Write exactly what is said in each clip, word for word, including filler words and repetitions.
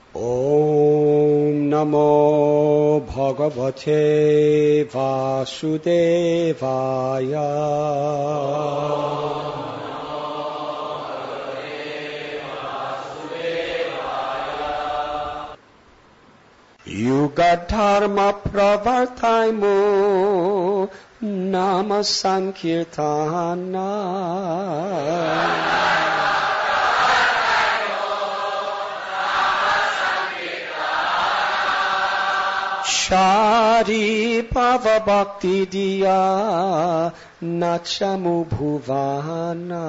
Om Namo Bhagavate Vasudevaya. Yuga Dharma Pravartaimu Nama Sankirtana. Shari Bhava Bhakti Diya Nachamu Bhuvana.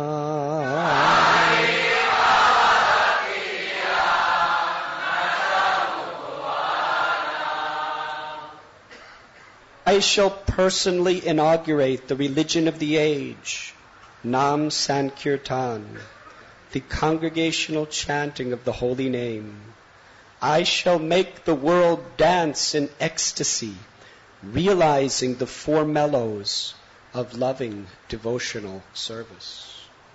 I shall personally inaugurate the religion of the age, Nam Sankirtan, the congregational chanting of the holy name. I shall make the world dance in ecstasy, realizing the four mellows of loving devotional service.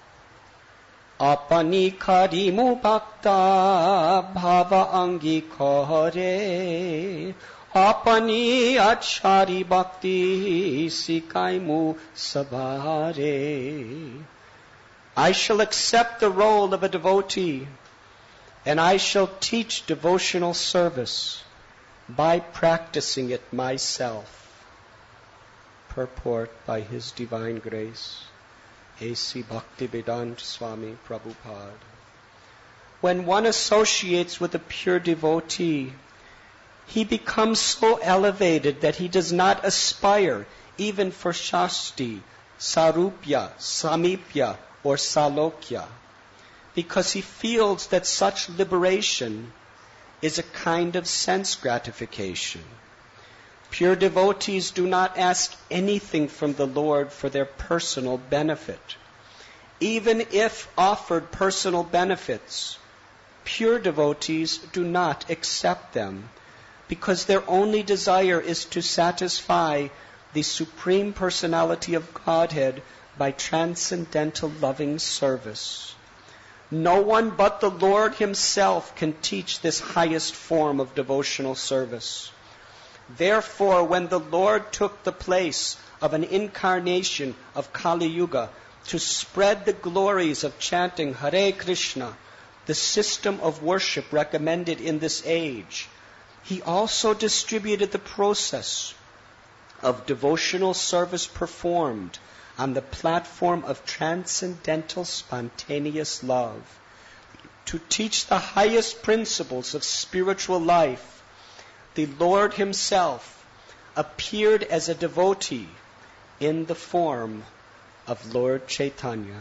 Apani karimu bhakta bhava angi kare. Apani achari bhakti sikaimu sabhare. I shall accept the role of a devotee, and I shall teach devotional service by practicing it myself. Purport by His Divine Grace, A C Bhaktivedanta Swami Prabhupada. When one associates with a pure devotee, he becomes so elevated that he does not aspire even for Shasti, Sarupya, Samipya, or Salokya, because he feels that such liberation is a kind of sense gratification. Pure devotees do not ask anything from the Lord for their personal benefit. Even if offered personal benefits, pure devotees do not accept them, because their only desire is to satisfy the Supreme Personality of Godhead by transcendental loving service. No one but the Lord Himself can teach this highest form of devotional service. Therefore, when the Lord took the place of an incarnation of Kali Yuga to spread the glories of chanting Hare Krishna, the system of worship recommended in this age, He also distributed the process of devotional service performed on the platform of transcendental spontaneous love. To teach the highest principles of spiritual life, the Lord Himself appeared as a devotee in the form of Lord Chaitanya.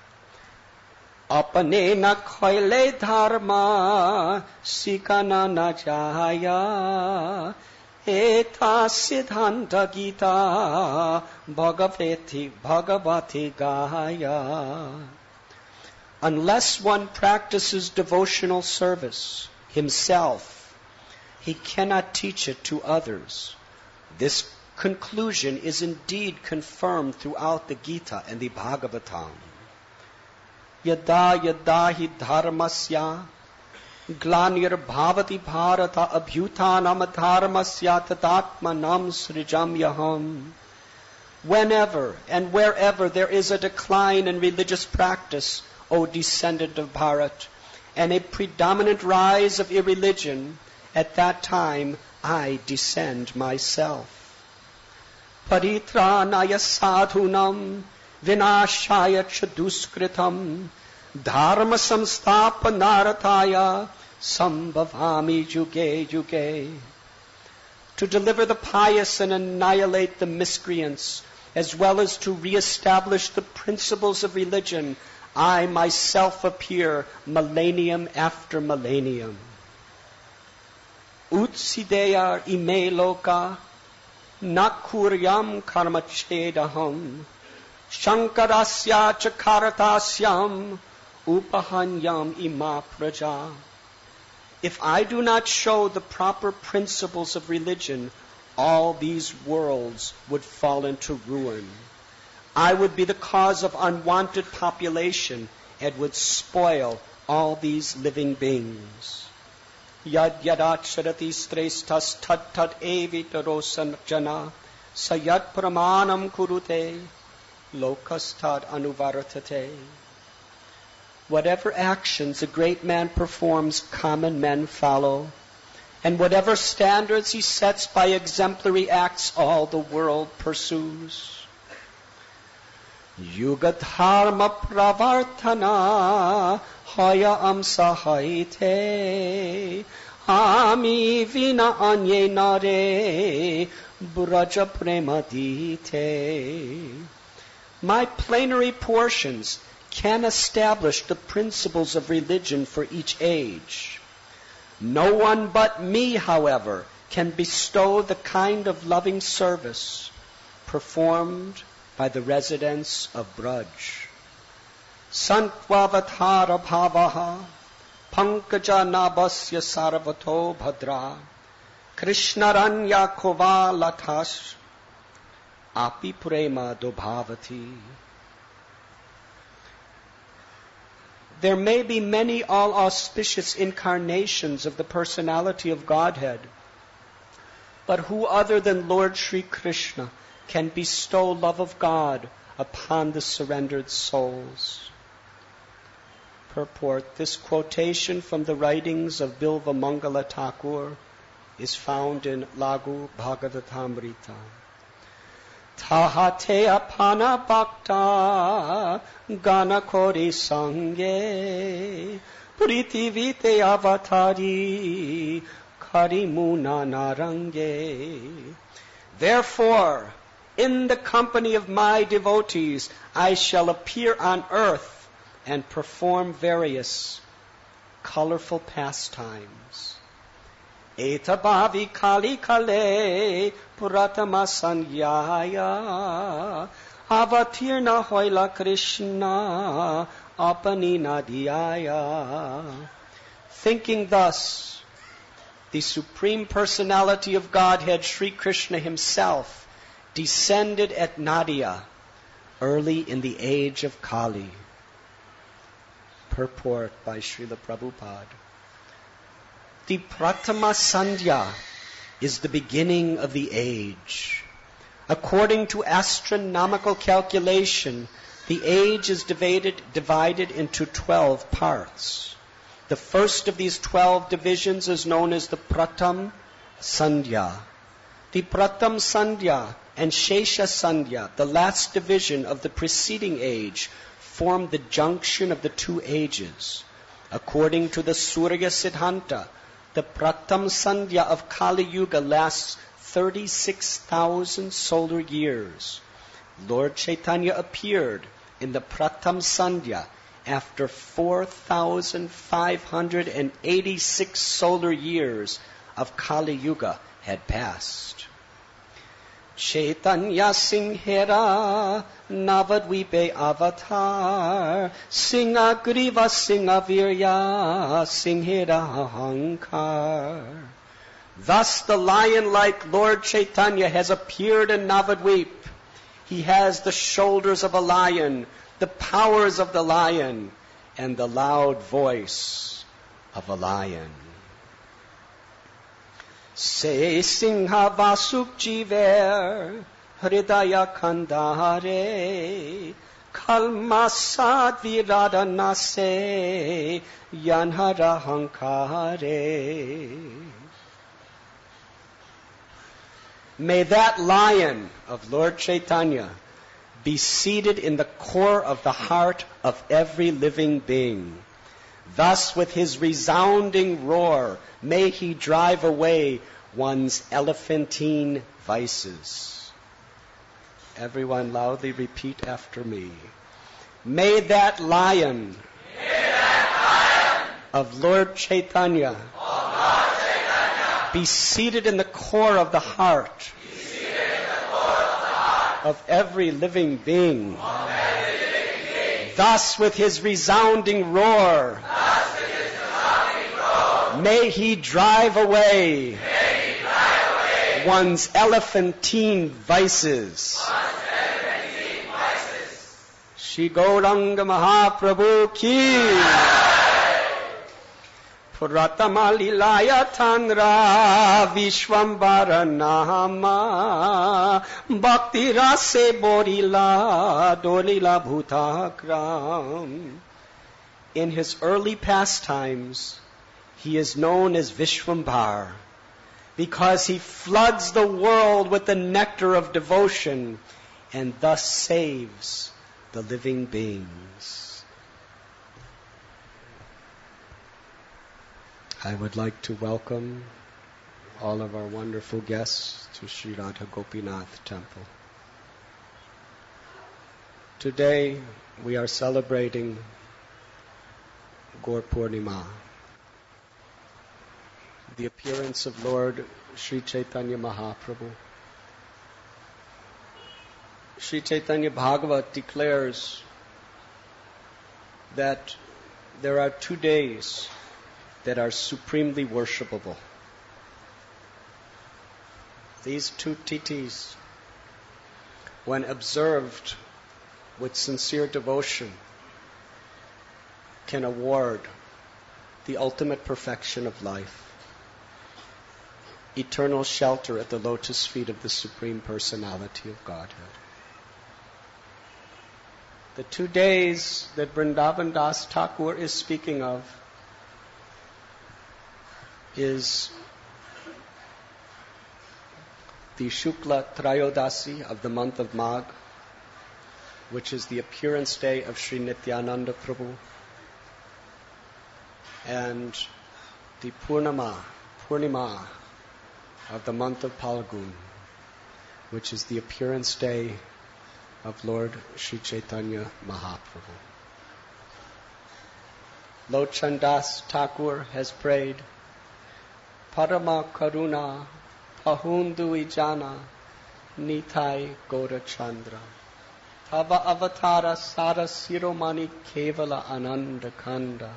Apane na khoile dharma sikana na jaya eta siddhanta gita bhagavati bhagavati gaya. Unless one practices devotional service himself, he cannot teach it to others. This conclusion is indeed confirmed throughout the Gita and the Bhagavatam. Yada yada hi dharmasya glanir bhavati bharata abhyutanam dharmasya tatatmanam srijamyaham. Whenever and wherever there is a decline in religious practice, O descendant of Bharat, and a predominant rise of irreligion, at that time I descend myself. Paritranaya sadhunam vinashaya chaduskritam dharma samsthapanarathaya sambhavami juge juge. To deliver the pious and annihilate the miscreants, as well as to re-establish the principles of religion, I myself appear millennium after millennium. Utsideyar ime loka nakuryam karmachedaham shankarasya chakaratasyam upahanyam ima praja. If I do not show the proper principles of religion, all these worlds would fall into ruin. I would be the cause of unwanted population and would spoil all these living beings. Yad yadacharati sresthas tat tat evitarosan jana sayat pramanam kurute lokastad anuvartate. Whatever actions a great man performs, common men follow. And whatever standards he sets by exemplary acts, all the world pursues. Yugadharma pravartana haya amsahaite ami vina anye nare braja premadite. My plenary portions can establish the principles of religion for each age. No one but me, however, can bestow the kind of loving service performed by the residents of Braj. Santvavatara bhavaha pankaja nabasya sarvato bhadra krishnaranya kova latas api prema dobhavati. There may be many all-auspicious incarnations of the personality of Godhead, but who other than Lord Sri Krishna can bestow love of God upon the surrendered souls? Purport. This quotation from the writings of Bilva Mangala Thakur is found in Lagu Bhagavatamrita. Tahate apana bhakta gana kori sange pritivite avatari karimuna narange. Therefore, in the company of my devotees, I shall appear on earth and perform various colorful pastimes. Etabhavi kali kale puratama sanyaya avatirna hoila Krishna apanina dhyaya. Thinking thus, the Supreme Personality of Godhead, Sri Krishna himself, descended at Nadia early in the age of Kali. Purport by Srila Prabhupada. The Pratama Sandhya is the beginning of the age. According to astronomical calculation, the age is divided, divided into twelve parts. The first of these twelve divisions is known as the Pratam Sandhya. The Pratam Sandhya and Shesha Sandhya, the last division of the preceding age, form the junction of the two ages. According to the Surya Siddhanta, the Pratam Sandhya of Kali Yuga lasts thirty-six thousand solar years. Lord Chaitanya appeared in the Pratam Sandhya after four thousand five hundred eighty-six solar years of Kali Yuga had passed. Chaitanya Singhera Navadvipe Avatar Singhagriva Singhavirya Singhera Hankar. Thus the lion-like Lord Chaitanya has appeared in Navadvip. He has the shoulders of a lion, the powers of the lion, and the loud voice of a lion. Se Singha Vasuk Jiver Hridaya Kandhare Kalmasad Virada Nase Yanhara Hankare. May that lion of Lord Chaitanya be seated in the core of the heart of every living being. Thus, with his resounding roar, may he drive away one's elephantine vices. Everyone loudly repeat after me. May that lion, may that lion of Lord Chaitanya, of Lord Chaitanya be seated in the core of the heart, be seated in the core of, the heart of every living being. Of every living being. Thus, with his resounding roar, may he drive away, May he drive away one's elephantine vices. One's elephantine vices. Shri Gauranga Mahaprabhu ki. Pratama Lilaya Tanra Vishwambara Nama Bhakti Rase Borila Dolila Bhutakram. In his early pastimes, he is known as Vishwambar because he floods the world with the nectar of devotion and thus saves the living beings. I would like to welcome all of our wonderful guests to Sri Radha Gopinath Temple. Today we are celebrating Gaur Purnima, the appearance of Lord Sri Chaitanya Mahaprabhu. Sri Chaitanya Bhagavat declares that there are two days that are supremely worshipable. These two titis, when observed with sincere devotion, can award the ultimate perfection of life, eternal shelter at the lotus feet of the Supreme Personality of Godhead. The two days that Vrindavan Das Thakur is speaking of is the Shukla Trayodasi of the month of Magh, which is the appearance day of Sri Nityananda Prabhu, and the Purnima, Purnima of the month of Phalgun, which is the appearance day of Lord Sri Chaitanya Mahaprabhu. Lochan Das Thakur has prayed, Parama Karuna Pahundu Ijana Nitai Gaura Chandra Tava Avatara Sara Siromani Kevala Ananda Kanda.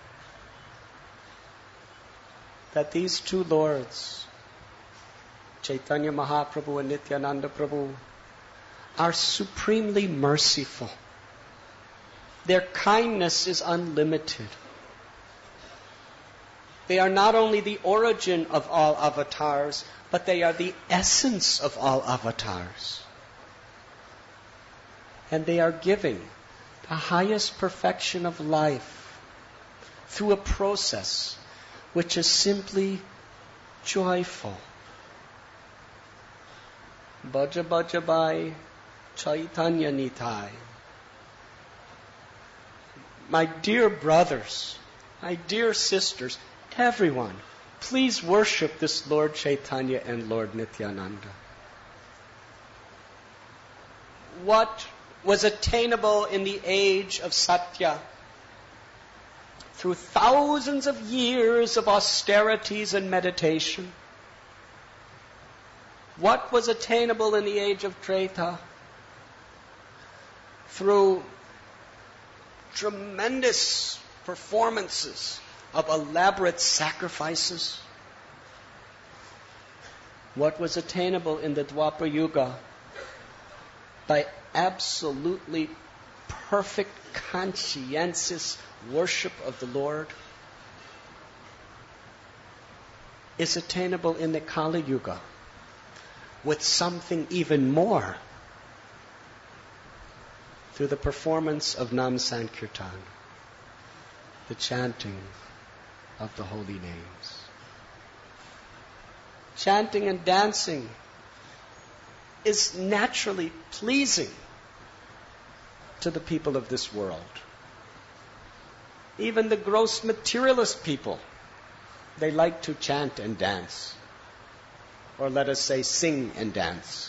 That these two lords, Chaitanya Mahaprabhu and Nityananda Prabhu, are supremely merciful. Their kindness is unlimited. They are not only the origin of all avatars, but they are the essence of all avatars. And they are giving the highest perfection of life through a process which is simply joyful. Bhaja Bhaja Bai Chaitanya Nitai. My dear brothers, my dear sisters, everyone, please worship this Lord Chaitanya and Lord Nityananda. What was attainable in the age of Satya through thousands of years of austerities and meditation? What was attainable in the age of Treta through tremendous performances of elaborate sacrifices? What was attainable in the Dwapara Yuga by absolutely perfect, conscientious worship of the Lord is attainable in the Kali Yuga with something even more through the performance of Nam Sankirtan, the chanting of the holy names. Chanting and dancing is naturally pleasing to the people of this world. Even the gross materialist people, they like to chant and dance. Or let us say sing and dance.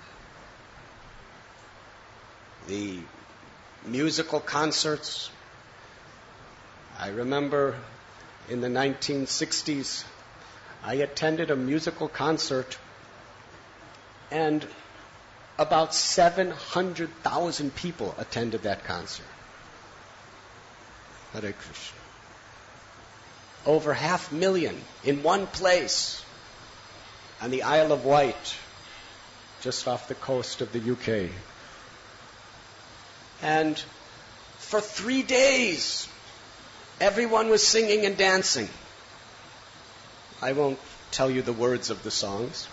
The musical concerts. I remember in the nineteen sixties, I attended a musical concert and about seven hundred thousand people attended that concert. Hare Krishna. Over half million in one place on the Isle of Wight, just off the coast of the U K. And for three days, everyone was singing and dancing. I won't tell you the words of the songs.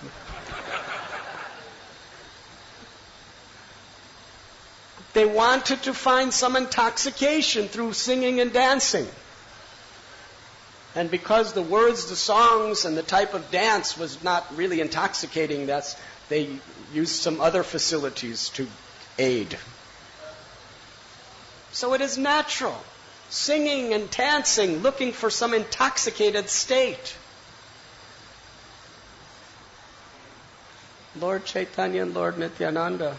They wanted to find some intoxication through singing and dancing. And because the words, the songs, and the type of dance was not really intoxicating, that's, they used some other facilities to aid. So it is natural. Singing and dancing, looking for some intoxicated state. Lord Chaitanya and Lord Nityananda,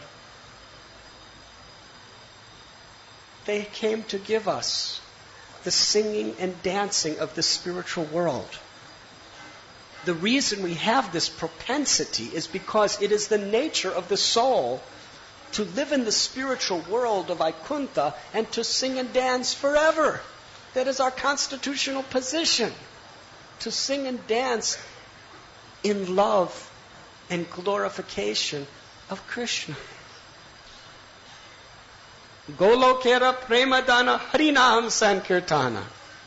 they came to give us the singing and dancing of the spiritual world. The reason we have this propensity is because it is the nature of the soul to live in the spiritual world of Vaikuntha and to sing and dance forever. That is our constitutional position. To sing and dance in love and glorification of Krishna. Golokera Premadana Harinam Sankirtana.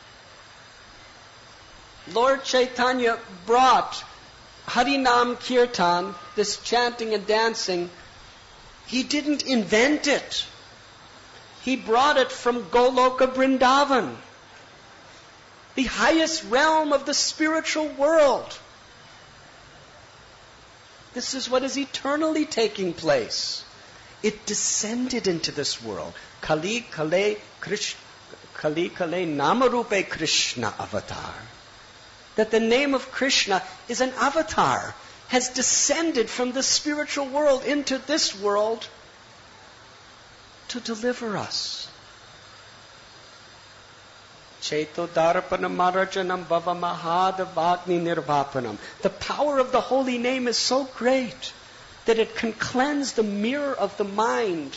Lord Chaitanya brought Harinam Kirtan, this chanting and dancing. He didn't invent it. He brought it from Goloka Vrindavan, the highest realm of the spiritual world. This is what is eternally taking place. It descended into this world. Kali Kale Krishna, Kali Kale Namarupe Krishna avatar. That the name of Krishna is an avatar, has descended from the spiritual world into this world to deliver us. Cheto Darapanam Marajanam Bhava Mahadavagni Nirvapanam. The power of the holy name is so great that it can cleanse the mirror of the mind,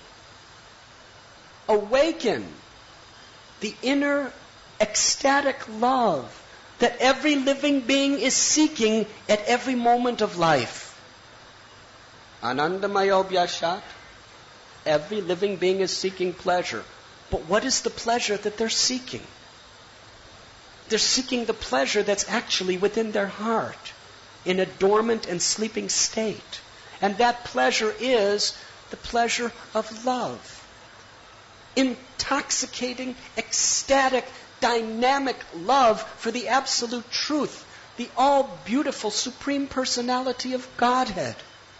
awaken the inner ecstatic love that every living being is seeking at every moment of life. Anandamayo Vyashat. Every living being is seeking pleasure. But what is the pleasure that they're seeking? They're seeking the pleasure that's actually within their heart, in a dormant and sleeping state. And that pleasure is the pleasure of love. Intoxicating, ecstatic, dynamic love for the absolute truth, the all-beautiful Supreme Personality of Godhead.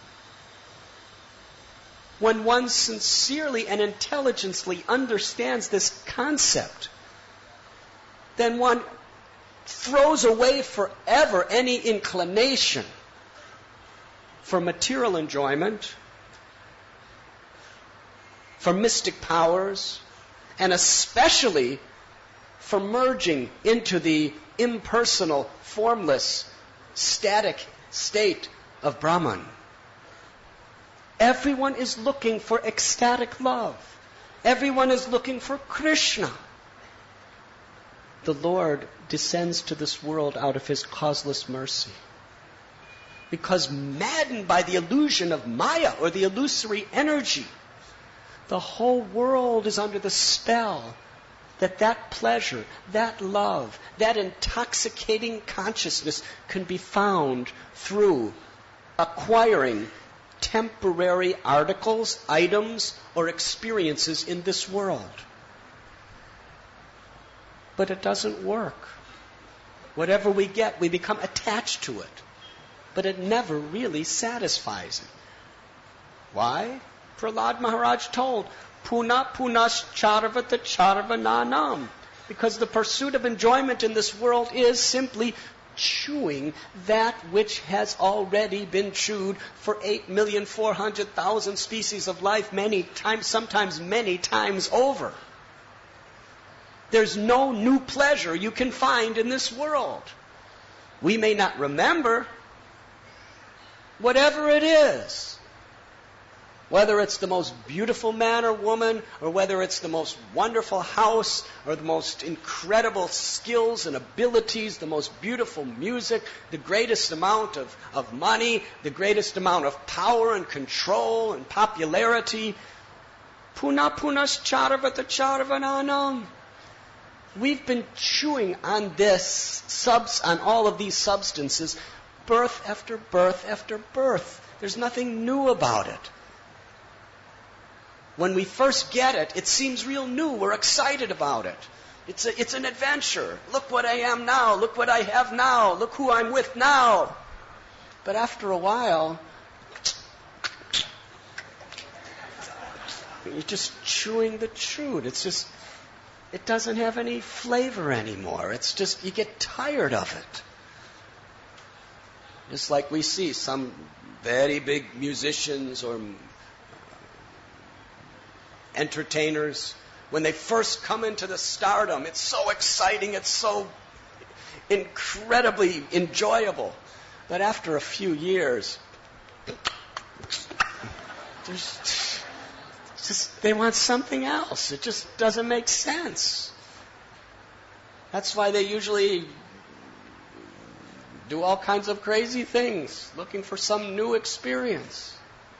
When one sincerely and intelligently understands this concept, then one throws away forever any inclination for material enjoyment, for mystic powers, and especially for merging into the impersonal, formless, static state of Brahman. Everyone is looking for ecstatic love. Everyone is looking for Krishna. The Lord descends to this world out of His causeless mercy. Because maddened by the illusion of Maya, or the illusory energy, the whole world is under the spell that that pleasure, that love, that intoxicating consciousness can be found through acquiring temporary articles, items, or experiences in this world. But it doesn't work. Whatever we get, we become attached to it. But it never really satisfies it. Why? Prahlad Maharaj told, Puna punas charvata charvananam. Because the pursuit of enjoyment in this world is simply chewing that which has already been chewed for eight million four hundred thousand species of life many times, sometimes many times over. There's no new pleasure you can find in this world. We may not remember, whatever it is, whether it's the most beautiful man or woman, or whether it's the most wonderful house, or the most incredible skills and abilities, the most beautiful music, the greatest amount of, of money, the greatest amount of power and control and popularity. Puna punas charvata charvananam. We've been chewing on this, subs, on all of these substances, birth after birth after birth. There's nothing new about it. When we first get it, it seems real new. We're excited about it. It's a, it's an adventure. Look what I am now. Look what I have now. Look who I'm with now. But after a while, you're just chewing the chewed. It's just, it doesn't have any flavor anymore. It's just, you get tired of it. Just like we see some very big musicians or entertainers, when they first come into the stardom, it's so exciting, it's so incredibly enjoyable. But after a few years, there's just, they want something else. It just doesn't make sense. That's why they usually do all kinds of crazy things, looking for some new experience.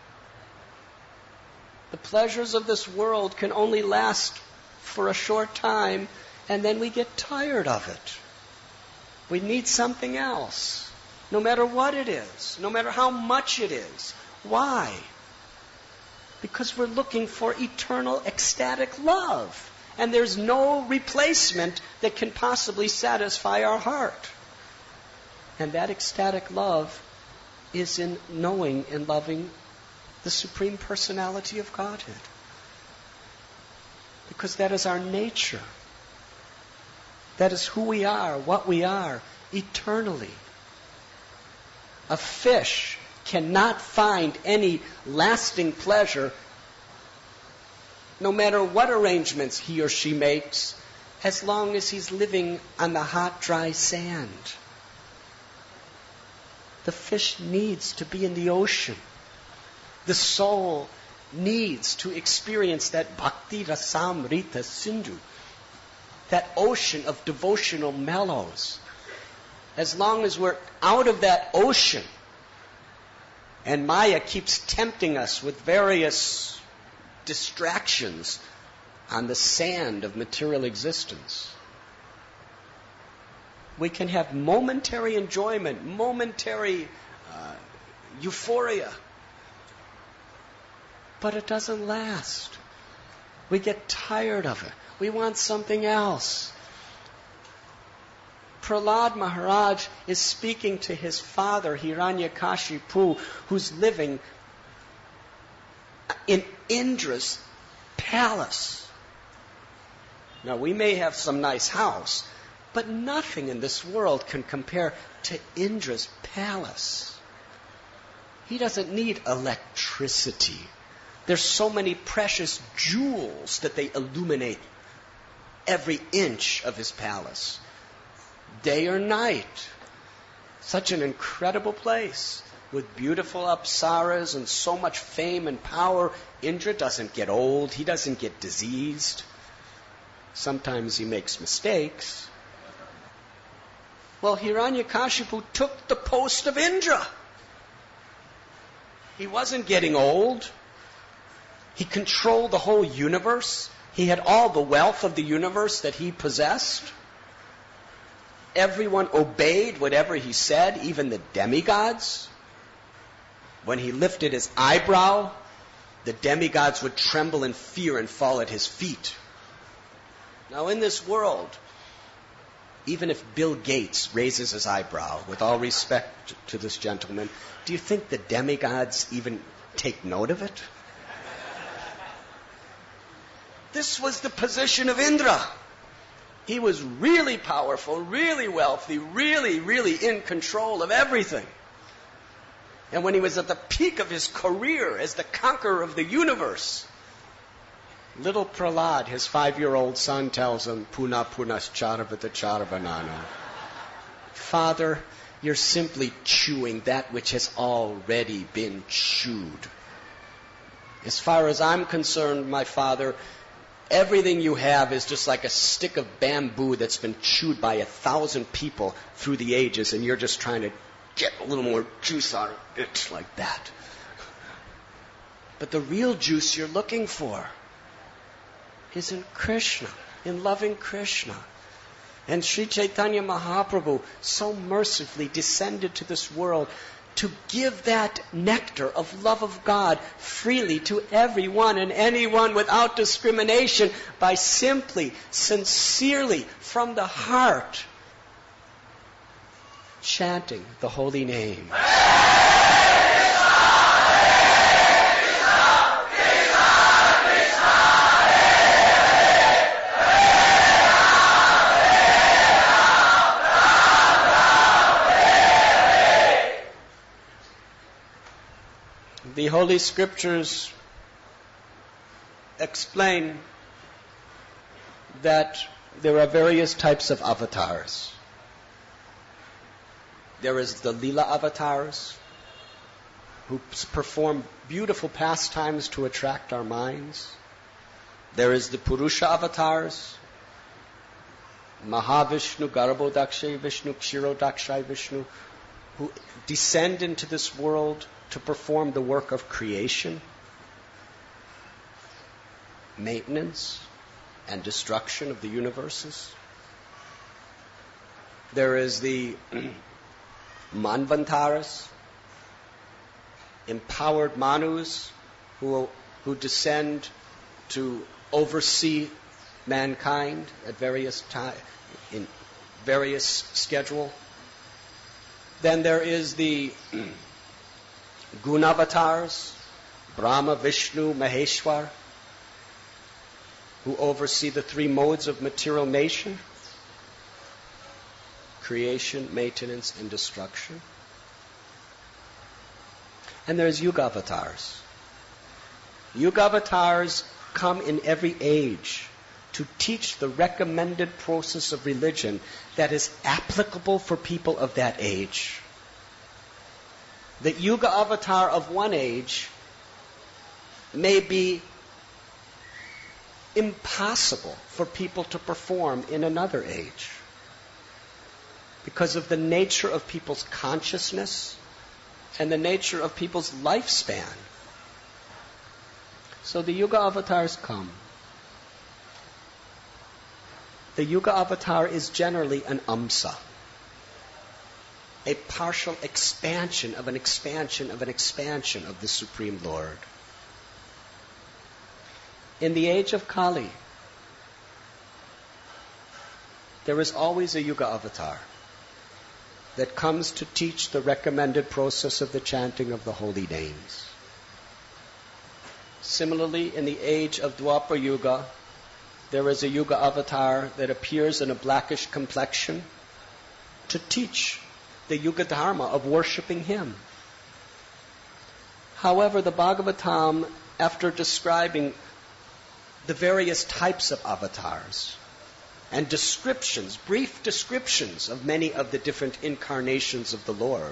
The pleasures of this world can only last for a short time, and then we get tired of it. We need something else, no matter what it is, no matter how much it is. Why? Because we're looking for eternal ecstatic love, and there's no replacement that can possibly satisfy our heart. And that ecstatic love is in knowing and loving the Supreme Personality of Godhead. Because that is our nature. That is who we are, what we are, eternally. A fish cannot find any lasting pleasure, no matter what arrangements he or she makes, as long as he's living on the hot, dry sand. The fish needs to be in the ocean. The soul needs to experience that bhakti rasamrita sindhu, that ocean of devotional mellows. As long as we're out of that ocean, and Maya keeps tempting us with various distractions on the sand of material existence, we can have momentary enjoyment, momentary uh, euphoria. But it doesn't last. We get tired of it. We want something else. Prahlad Maharaj is speaking to his father, Hiranyakashipu, who's living in Indra's palace. Now, we may have some nice house, but nothing in this world can compare to Indra's palace. He doesn't need electricity. There's so many precious jewels that they illuminate every inch of his palace, day or night. Such an incredible place with beautiful apsaras and so much fame and power. Indra doesn't get old. He doesn't get diseased. Sometimes he makes mistakes. Well, Hiranyakashipu took the post of Indra. He wasn't getting old. He controlled the whole universe. He had all the wealth of the universe that he possessed. Everyone obeyed whatever he said, even the demigods. When he lifted his eyebrow, the demigods would tremble in fear and fall at his feet. Now, in this world, even if Bill Gates raises his eyebrow, with all respect to this gentleman, do you think the demigods even take note of it? This was the position of Indra. He was really powerful, really wealthy, really, really in control of everything. And when he was at the peak of his career as the conqueror of the universe, little Prahlad, his five-year-old son, tells him, Puna punascharvata charvanana. Father, you're simply chewing that which has already been chewed. As far as I'm concerned, my father, everything you have is just like a stick of bamboo that's been chewed by a thousand people through the ages, and you're just trying to get a little more juice out of it like that. But the real juice you're looking for is in Krishna, in loving Krishna. And Sri Chaitanya Mahaprabhu so mercifully descended to this world to give that nectar of love of God freely to everyone and anyone without discrimination by simply, sincerely, from the heart, chanting the holy name. The Holy Scriptures explain that there are various types of avatars. There is the Leela avatars, who perform beautiful pastimes to attract our minds. There is the Purusha avatars, Mahavishnu, Garbhodakshay Vishnu, Kshirodakshay Vishnu, who descend into this world to perform the work of creation, maintenance, and destruction of the universes. There is the Manvantaras, empowered Manus, who, who descend to oversee mankind at various time, in various schedule. Then there is the Gunavatars, Brahma, Vishnu, Maheshwar, who oversee the three modes of material nation: creation, maintenance, and destruction. And there's Yugavatars. Yugavatars come in every age to teach the recommended process of religion that is applicable for people of that age. The Yuga avatar of one age may be impossible for people to perform in another age because of the nature of people's consciousness and the nature of people's lifespan. So the Yuga avatars come. The Yuga avatar is generally an amsa, a partial expansion of an expansion of an expansion of the Supreme Lord. In the age of Kali, there is always a Yuga avatar that comes to teach the recommended process of the chanting of the holy names. Similarly, in the age of Dwapara Yuga, there is a Yuga avatar that appears in a blackish complexion to teach the Yuga Dharma of worshipping him. However, the Bhagavatam, after describing the various types of avatars and descriptions, brief descriptions of many of the different incarnations of the Lord,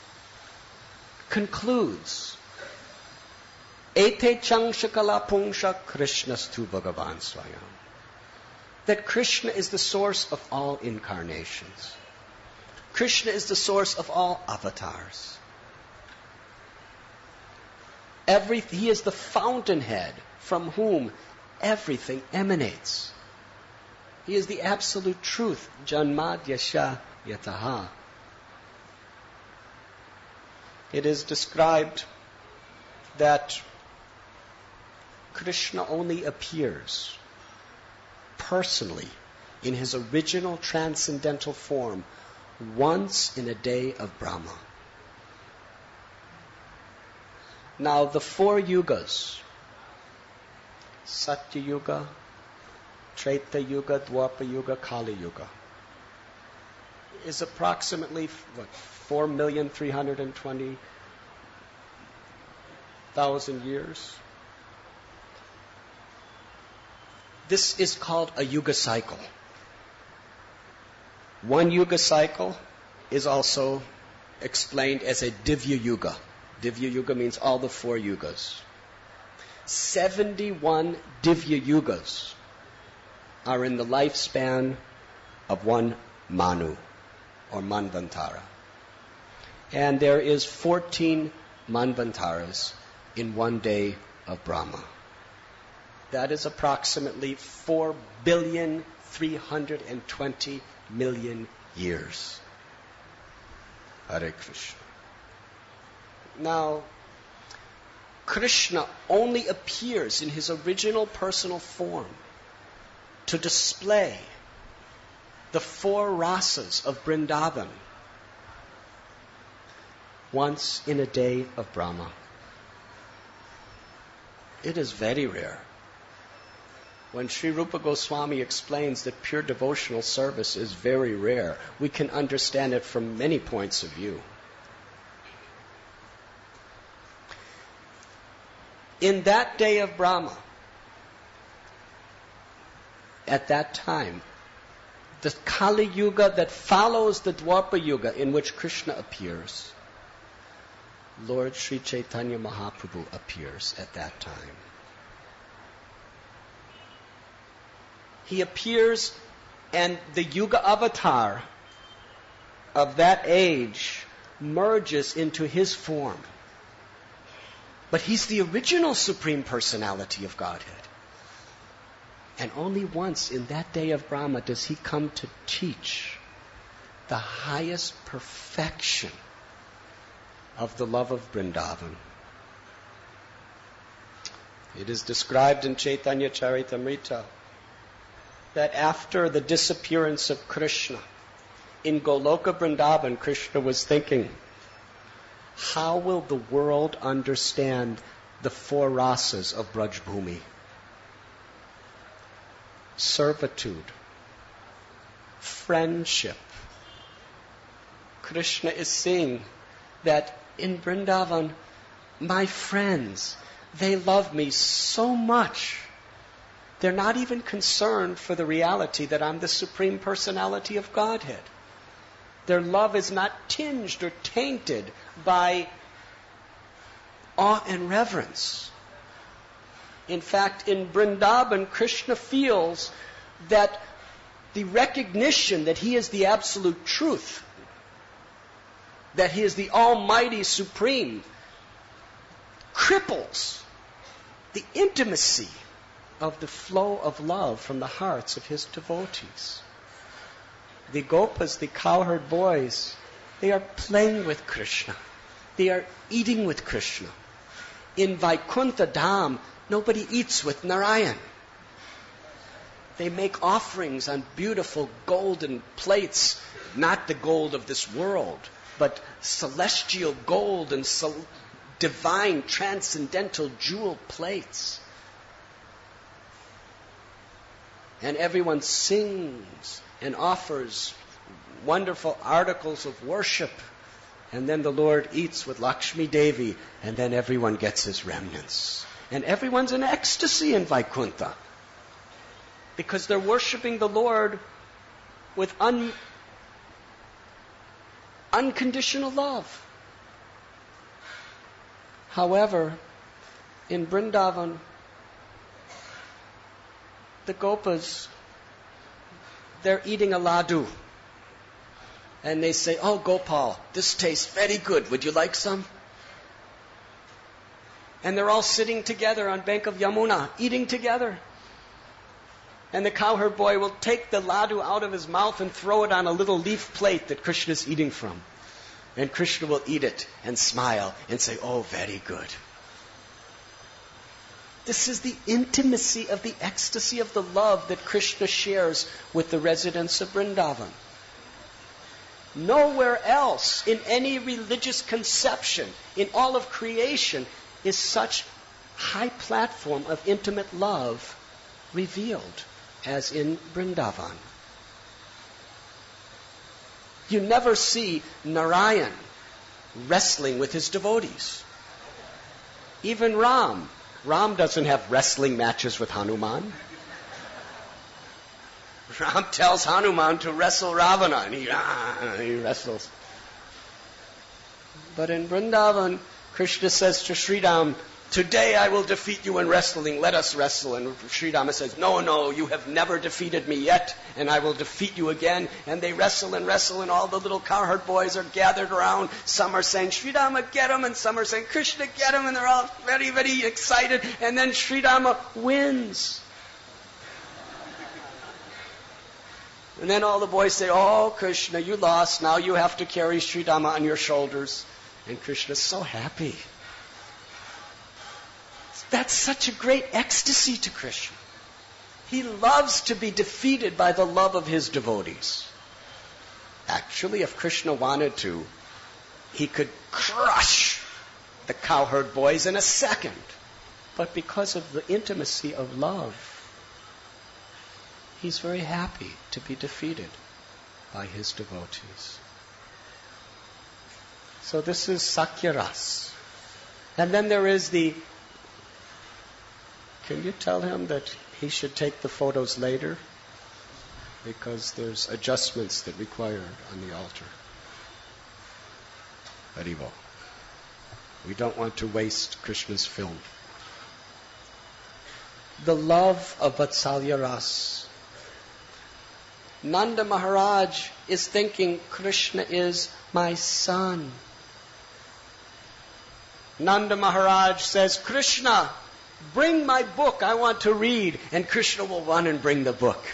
concludes, Ete Changshakala Pungsha Krishnastu Bhagavan Swayam, that Krishna is the source of all incarnations. Krishna is the source of all avatars. Every, he is the fountainhead from whom everything emanates. He is the absolute truth. Janmadyasha yataha. It is described that Krishna only appears personally in his original transcendental form once in a day of Brahma. Now the four yugas, Satya Yuga, Treta Yuga, Dwapara Yuga, Kali Yuga, is approximately what, four million three hundred twenty thousand years. This is called a Yuga cycle. One Yuga cycle is also explained as a Divya Yuga. Divya Yuga means all the four Yugas. seventy-one Divya Yugas are in the lifespan of one Manu or Manvantara. And there is fourteen Manvantaras in one day of Brahma. That is approximately four billion three hundred twenty million years. Hare Krishna. Now, Krishna only appears in his original personal form to display the four rasas of Vrindavan once in a day of Brahma. It is very rare. When Sri Rupa Goswami explains that pure devotional service is very rare, we can understand it from many points of view. In that day of Brahma, at that time, the Kali Yuga that follows the Dwapara Yuga in which Krishna appears, Lord Sri Chaitanya Mahaprabhu appears at that time. He appears, and the Yuga avatar of that age merges into his form. But he's the original Supreme Personality of Godhead. And only once in that day of Brahma does he come to teach the highest perfection of the love of Vrindavan. It is described in Chaitanya Charitamrita that after the disappearance of Krishna, in Goloka Vrindavan, Krishna was thinking, how will the world understand the four rasas of Braj Bhumi? Servitude, friendship. Krishna is seeing that in Vrindavan, my friends, they love me so much. They're not even concerned for the reality that I'm the Supreme Personality of Godhead. Their love is not tinged or tainted by awe and reverence. In fact, in Vrindavan, Krishna feels that the recognition that he is the absolute truth, that he is the Almighty Supreme, cripples the intimacy of the flow of love from the hearts of his devotees. The Gopas, the cowherd boys, they are playing with Krishna. They are eating with Krishna. In Vaikuntha Dham, nobody eats with Narayan. They make offerings on beautiful golden plates, not the gold of this world, but celestial gold and cel- divine transcendental jewel plates. And everyone sings and offers wonderful articles of worship. And then the Lord eats with Lakshmi Devi, and then everyone gets his remnants. And everyone's in ecstasy in Vaikuntha, because they're worshiping the Lord with un, unconditional love. However, in Vrindavan, the Gopas, they're eating a laddu. And they say, oh, Gopal, this tastes very good. Would you like some? And they're all sitting together on bank of Yamuna, eating together. And the cowherd boy will take the laddu out of his mouth and throw it on a little leaf plate that Krishna's eating from. And Krishna will eat it and smile and say, oh, very good. This is the intimacy of the ecstasy of the love that Krishna shares with the residents of Vrindavan. Nowhere else in any religious conception in all of creation is such high platform of intimate love revealed as in Vrindavan. You never see Narayan wrestling with his devotees. Even Ram. Ram doesn't have wrestling matches with Hanuman. Ram tells Hanuman to wrestle Ravana, and he, ah, he wrestles. But in Vrindavan, Krishna says to Sri Ram, today I will defeat you in wrestling, let us wrestle. And Sri Rama says, no, no, you have never defeated me yet, and I will defeat you again. And they wrestle and wrestle, and all the little cowherd boys are gathered around. Some are saying, Sri Rama, get him, and some are saying, Krishna, get him, and they're all very, very excited. And then Sri Rama wins. And then all the boys say, oh, Krishna, you lost. Now you have to carry Sridhama on your shoulders. And Krishna's so happy. That's such a great ecstasy to Krishna. He loves to be defeated by the love of his devotees. Actually, if Krishna wanted to, he could crush the cowherd boys in a second. But because of the intimacy of love, he's very happy to be defeated by his devotees. So this is Sakya Ras. And then there is the... Can you tell him that he should take the photos later? Because there's adjustments that required on the altar. Haribo. We don't want to waste Krishna's film. The love of Vatsalya Ras. Nanda Maharaj is thinking Krishna is my son. Nanda Maharaj says, Krishna, bring my book, I want to read. And Krishna will run and bring the book.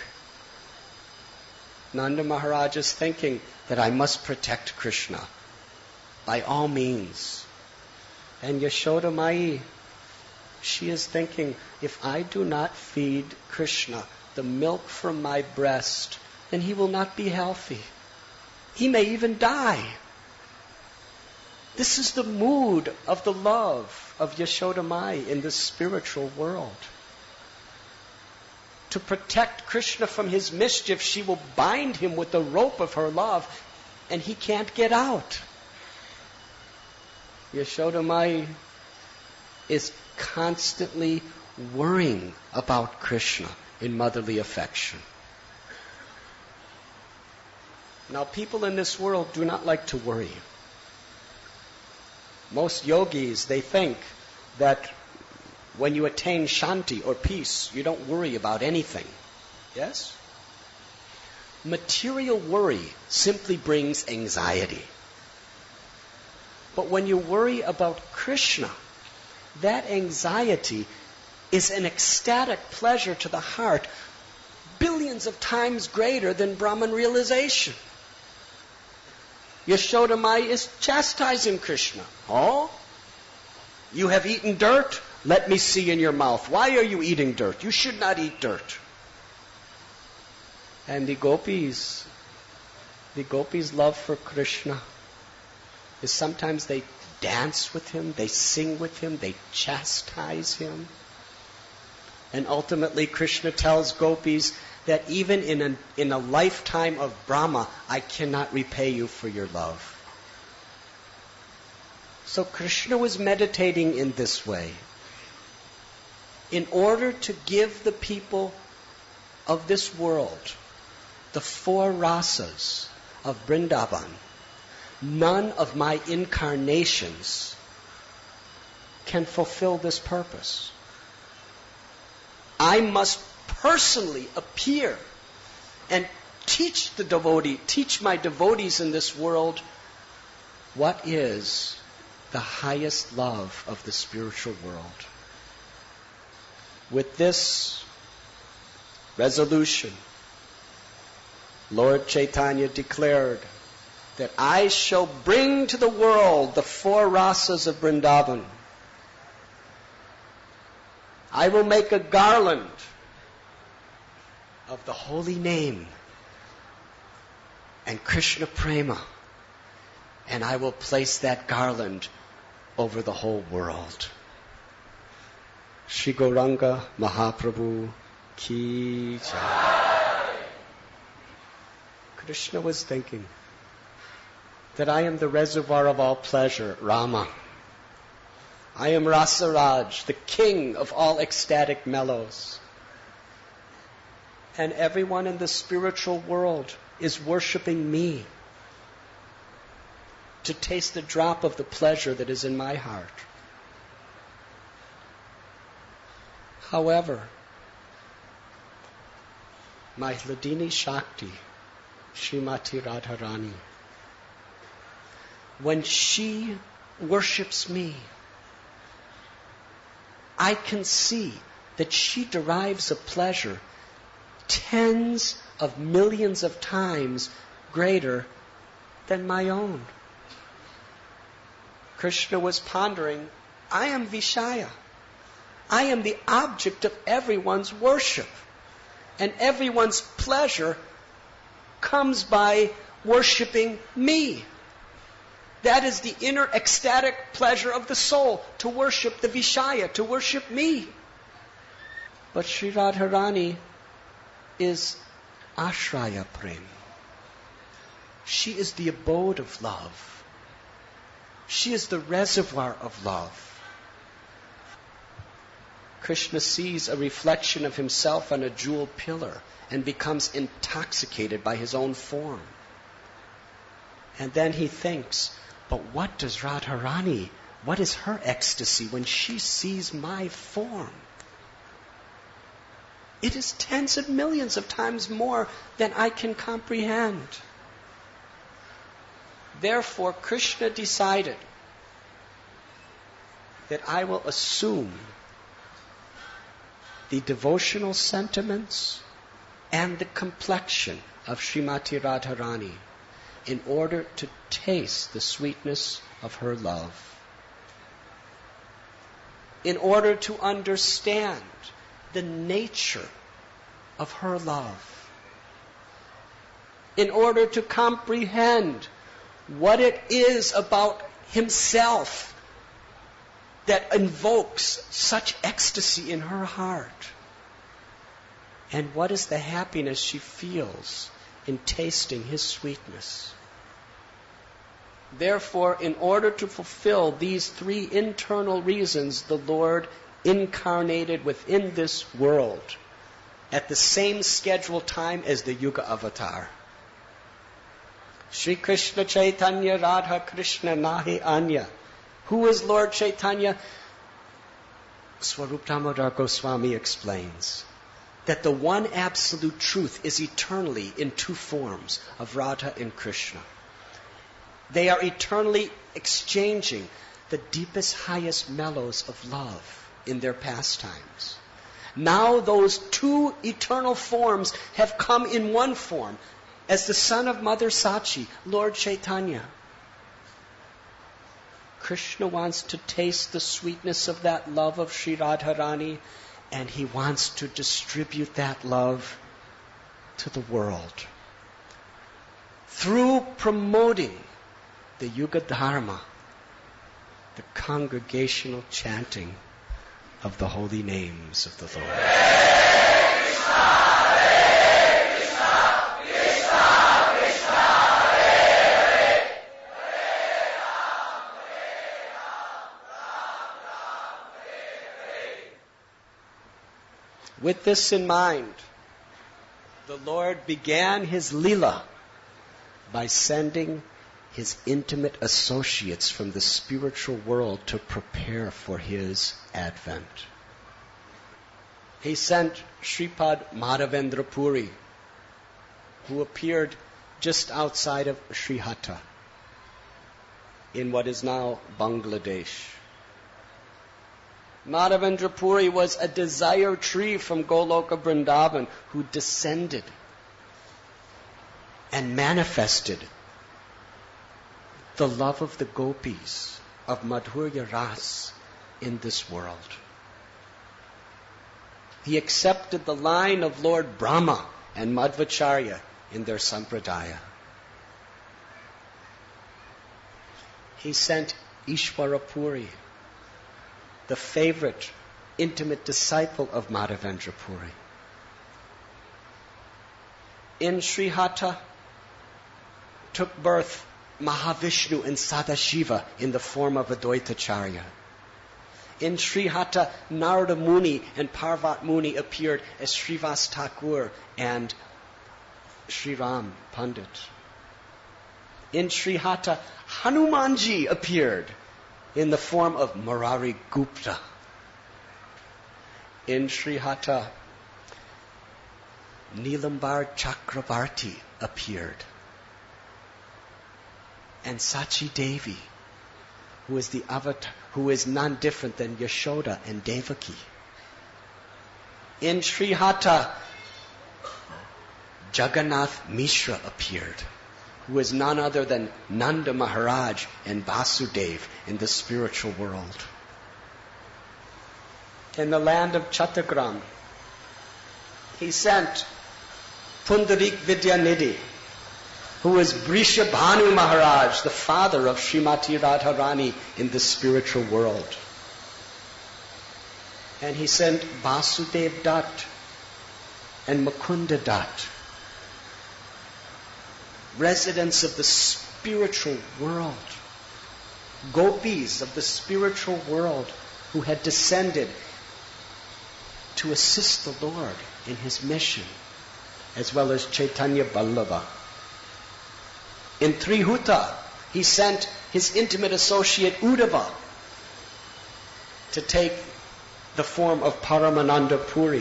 Nanda Maharaj is thinking that I must protect Krishna by all means. And Yashoda Mai, she is thinking, if I do not feed Krishna the milk from my breast, then he will not be healthy. He may even die. This is the mood of the love of Yashoda Mai in this spiritual world. To protect Krishna from his mischief, she will bind him with the rope of her love, and he can't get out. Yashoda Mai is constantly worrying about Krishna in motherly affection. Now, people in this world do not like to worry. Most yogis, they think that when you attain shanti or peace, you don't worry about anything. Yes? Material worry simply brings anxiety. But when you worry about Krishna, that anxiety is an ecstatic pleasure to the heart, billions of times greater than Brahman realization. Yashoda Mai is chastising Krishna. Oh? You have eaten dirt? Let me see in your mouth. Why are you eating dirt? You should not eat dirt. And the gopis, the gopis' love for Krishna is sometimes they dance with him, they sing with him, they chastise him. And ultimately Krishna tells gopis that even in a, in a lifetime of Brahma, I cannot repay you for your love. So Krishna was meditating in this way. In order to give the people of this world the four rasas of Vrindavan, none of my incarnations can fulfill this purpose. I must personally appear and teach the devotee, teach my devotees in this world what is the highest love of the spiritual world. With this resolution, Lord Chaitanya declared that I shall bring to the world the four rasas of Vrindavan. I will make a garland of the holy name and Krishna Prema, and I will place that garland over the whole world. Shri Gauranga Mahaprabhu Ki Jai. Krishna was thinking that I am the reservoir of all pleasure, Rama. I am Rasaraj, the king of all ecstatic mellows. And everyone in the spiritual world is worshiping me to taste a drop of the pleasure that is in my heart. However, my Hladini Shakti, Srimati Radharani, when she worships me, I can see that she derives a pleasure tens of millions of times greater than my own. Krishna was pondering, I am Vishaya. I am the object of everyone's worship. And everyone's pleasure comes by worshiping me. That is the inner ecstatic pleasure of the soul, to worship the Vishaya, to worship me. But Sri Radharani is Ashraya Prem. She is the abode of love. She is the reservoir of love. Krishna sees a reflection of himself on a jewel pillar and becomes intoxicated by his own form. And then he thinks, but what does Radharani, what is her ecstasy when she sees my form? It is tens of millions of times more than I can comprehend. Therefore, Krishna decided that I will assume the devotional sentiments and the complexion of Srimati Radharani in order to taste the sweetness of her love, in order to understand the nature of her love, in order to comprehend what it is about himself that invokes such ecstasy in her heart, and what is the happiness she feels in tasting his sweetness. Therefore, in order to fulfill these three internal reasons, the Lord incarnated within this world at the same scheduled time as the Yuga Avatar. Shri Krishna Chaitanya Radha Krishna Nahi Anya. Who is Lord Chaitanya? Swarup Damodar Goswami explains that the one absolute truth is eternally in two forms of Radha and Krishna. They are eternally exchanging the deepest, highest mellows of love in their pastimes. Now those two eternal forms have come in one form as the son of Mother Sachi, Lord Chaitanya. Krishna wants to taste the sweetness of that love of Sri Radharani, and he wants to distribute that love to the world through promoting the Yuga Dharma, the congregational chanting of the holy names of the Lord. With this in mind, the Lord began his Leela by sending his intimate associates from the spiritual world to prepare for his advent. He sent Shripad Madhavendra Puri, who appeared just outside of Srihata, in what is now Bangladesh. Madhavendra Puri was a desire tree from Goloka Vrindavan who descended and manifested the love of the gopis, of Madhurya Ras in this world. He accepted the line of Lord Brahma and Madhvacharya in their sampradaya. He sent Ishvara Puri, the favorite, intimate disciple of Madhavendra Puri. In Srihata took birth Mahavishnu and Sadashiva in the form of Advaitacharya. In Srihata, Narada Muni and Parvat Muni appeared as Srivas Thakur and Sri Ram Pandit. In Srihata, Hanumanji appeared in the form of Murari Gupta. In Srihata, Nilambar Chakravarti appeared. And Sachi Devi, who is the avatar, who is none different than Yashoda and Devaki. In Srihata, Jagannath Mishra appeared, who is none other than Nanda Maharaj and Vasudev in the spiritual world. In the land of Chattagram, he sent Pundarik Vidyanidhi, who is Brishabhanu Maharaj, the father of Srimati Radharani in the spiritual world. And he sent Vasudev Dutt and Mukunda Dutt, residents of the spiritual world, gopis of the spiritual world who had descended to assist the Lord in his mission, as well as Chaitanya Vallabha. In Trihuta, he sent his intimate associate Uddhava to take the form of Paramananda Puri.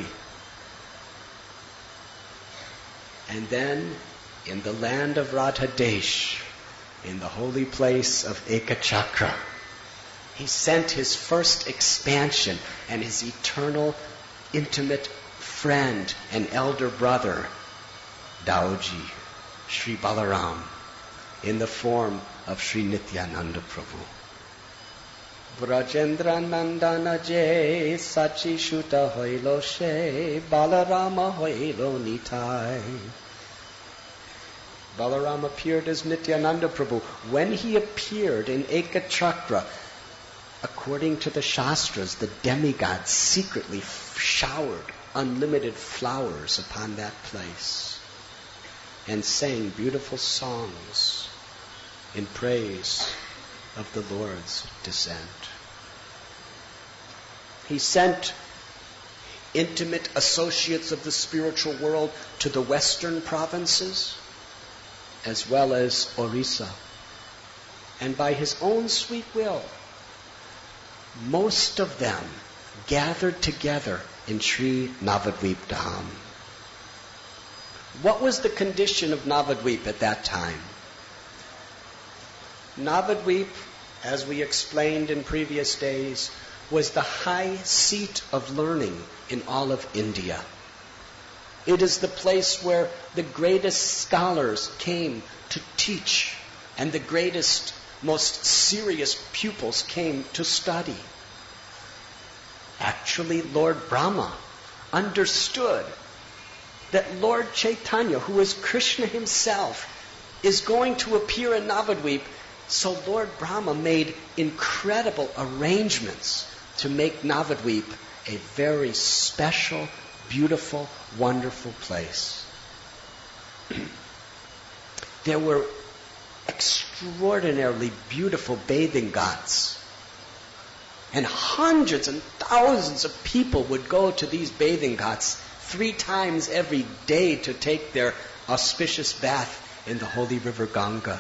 And then, in the land of Radhadesh, in the holy place of Ekachakra, he sent his first expansion and his eternal, intimate friend and elder brother, Dauji, Sri Balaram, in the form of Sri Nityananda Prabhu. Brajendra Nandana Je Sachi Shuta Hoilo She Balarama Hoilo Nitai. Balaram appeared as Nityananda Prabhu. When he appeared in Ekachakra, according to the Shastras, the demigods secretly showered unlimited flowers upon that place and sang beautiful songs in praise of the Lord's descent. He sent intimate associates of the spiritual world to the western provinces, as well as Orissa. And by his own sweet will, most of them gathered together in Sri Navadvip Dham. What was the condition of Navadvip at that time? Navadvip, as we explained in previous days, was the high seat of learning in all of India. It is the place where the greatest scholars came to teach, and the greatest, most serious pupils came to study. Actually, Lord Brahma understood that Lord Chaitanya, who is Krishna himself, is going to appear in Navadvip. So Lord Brahma made incredible arrangements to make Navadvip a very special, beautiful, wonderful place. There were extraordinarily beautiful bathing ghats. And hundreds and thousands of people would go to these bathing ghats three times every day to take their auspicious bath in the holy river Ganga.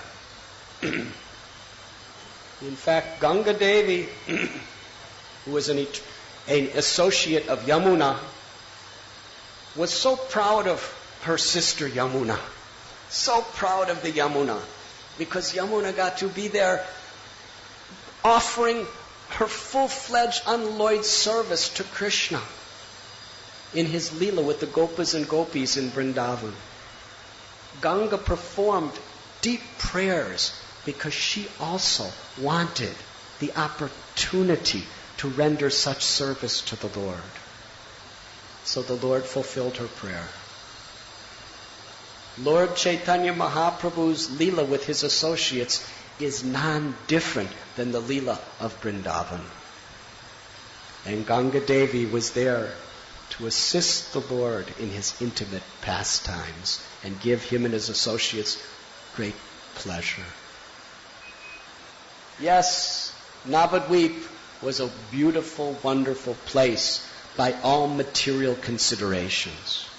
In fact, Ganga Devi, who was an, an associate of Yamuna, was so proud of her sister Yamuna, so proud of the Yamuna, because Yamuna got to be there offering her full-fledged, unalloyed service to Krishna in his Leela with the Gopas and Gopis in Vrindavan. Ganga performed deep prayers because she also wanted the opportunity to render such service to the Lord. So the Lord fulfilled her prayer. Lord Chaitanya Mahaprabhu's Leela with his associates is non-different than the Leela of Vrindavan. And Ganga Devi was there to assist the Lord in his intimate pastimes and give him and his associates great pleasure. Yes, Navadvip was a beautiful, wonderful place by all material considerations.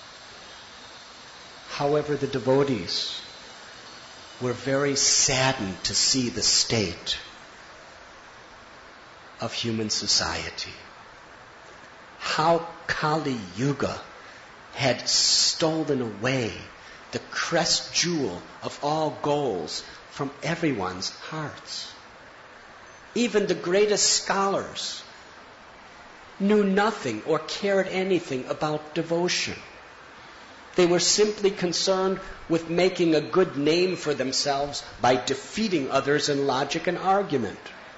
However, the devotees were very saddened to see the state of human society. How Kali Yuga had stolen away the crest jewel of all goals from everyone's hearts. Even the greatest scholars knew nothing or cared anything about devotion. They were simply concerned with making a good name for themselves by defeating others in logic and argument.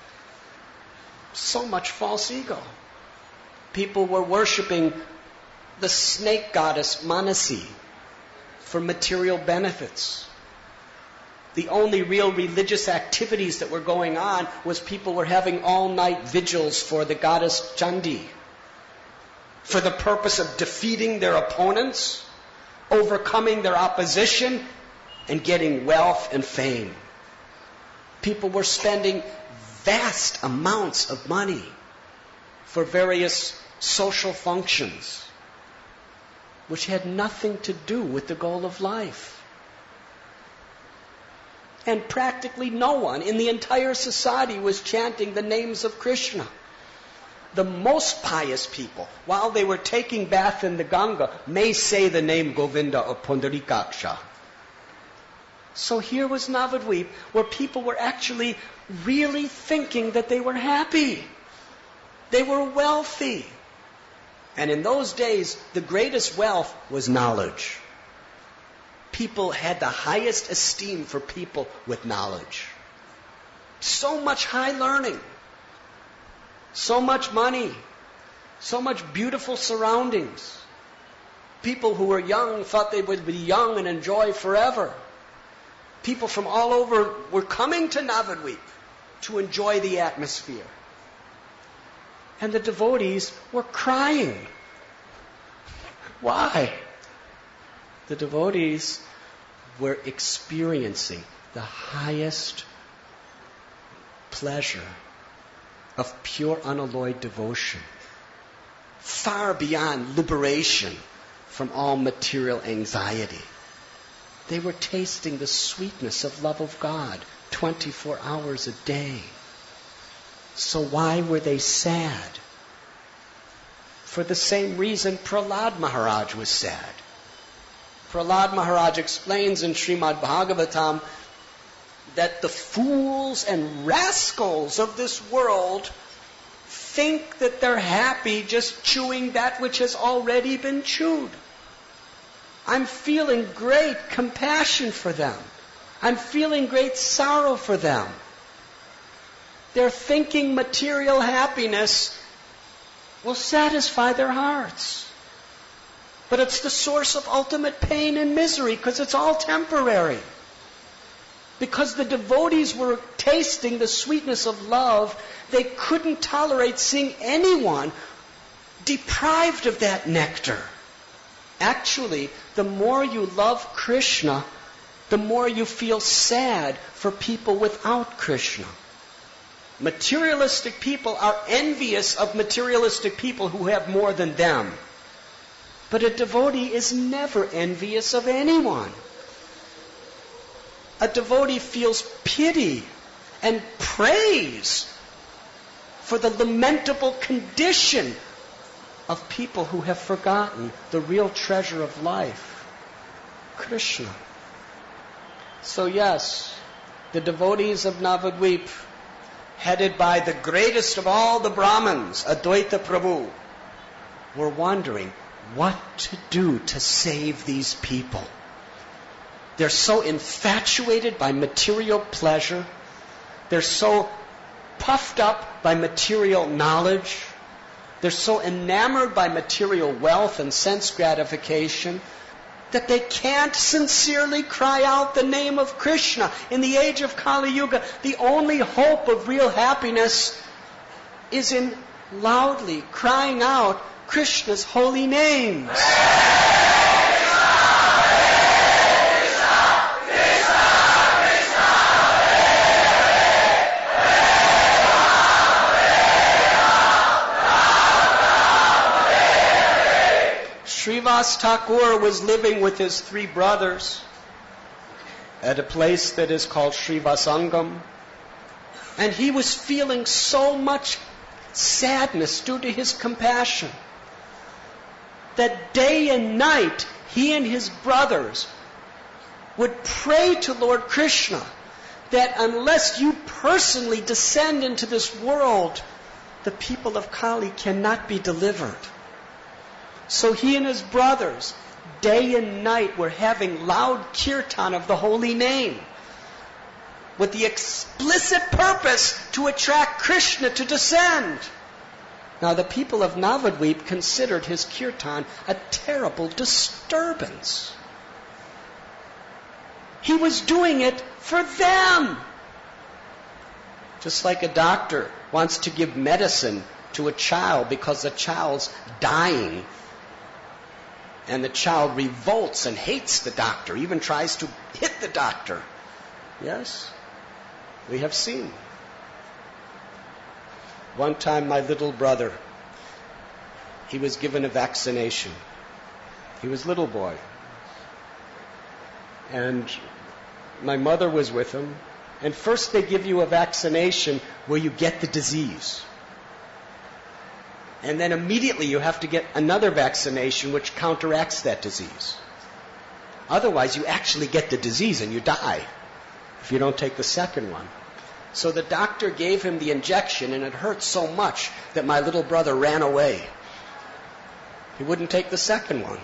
So much false ego. People were worshiping the snake goddess Manasi for material benefits. The only real religious activities that were going on was people were having all-night vigils for the goddess Chandi for the purpose of defeating their opponents, overcoming their opposition, and getting wealth and fame. People were spending vast amounts of money for various social functions, which had nothing to do with the goal of life. And practically no one in the entire society was chanting the names of Krishna. The most pious people, while they were taking bath in the Ganga, may say the name Govinda or Pundarikaksha. So here was Navadvip, where people were actually really thinking that they were happy. They were wealthy. And in those days, the greatest wealth was knowledge. People had the highest esteem for people with knowledge. So much high learning. So much money. So much beautiful surroundings. People who were young thought they would be young and enjoy forever. People from all over were coming to Navadvip to enjoy the atmosphere. And the devotees were crying. Why? The devotees were experiencing the highest pleasure of pure unalloyed devotion, far beyond liberation from all material anxiety. They were tasting the sweetness of love of God twenty-four hours a day. So why were they sad? For the same reason Prahlad Maharaj was sad. Prahlad Maharaj explains in Srimad Bhagavatam that the fools and rascals of this world think that they're happy just chewing that which has already been chewed. I'm feeling great compassion for them. I'm feeling great sorrow for them. They're thinking material happiness will satisfy their hearts. But it's the source of ultimate pain and misery because it's all temporary. Because the devotees were tasting the sweetness of love, they couldn't tolerate seeing anyone deprived of that nectar. Actually, the more you love Krishna, the more you feel sad for people without Krishna. Materialistic people are envious of materialistic people who have more than them. But a devotee is never envious of anyone. A devotee feels pity and praise for the lamentable condition of people who have forgotten the real treasure of life, Krishna. So yes, the devotees of Navadvip, headed by the greatest of all the Brahmins, Advaita Prabhu, were wondering what to do to save these people. They're so infatuated by material pleasure. They're so puffed up by material knowledge. They're so enamored by material wealth and sense gratification that they can't sincerely cry out the name of Krishna. In the age of Kali Yuga, the only hope of real happiness is in loudly crying out Krishna's holy names. Srivas Thakur was living with his three brothers at a place that is called Srivasangam. And he was feeling so much sadness due to his compassion that day and night he and his brothers would pray to Lord Krishna that unless you personally descend into this world, the people of Kali cannot be delivered. So he and his brothers day and night were having loud kirtan of the holy name, with the explicit purpose to attract Krishna to descend. Now the people of Navadvip considered his kirtan a terrible disturbance. He was doing it for them. Just like a doctor wants to give medicine to a child because the child's dying, and the child revolts and hates the doctor, even tries to hit the doctor. Yes, we have seen. One time my little brother, he was given a vaccination. He was a little boy. And my mother was with him. And first they give you a vaccination where you get the disease. And then immediately you have to get another vaccination which counteracts that disease. Otherwise you actually get the disease and you die if you don't take the second one. So the doctor gave him the injection, and it hurt so much that my little brother ran away. He wouldn't take the second one.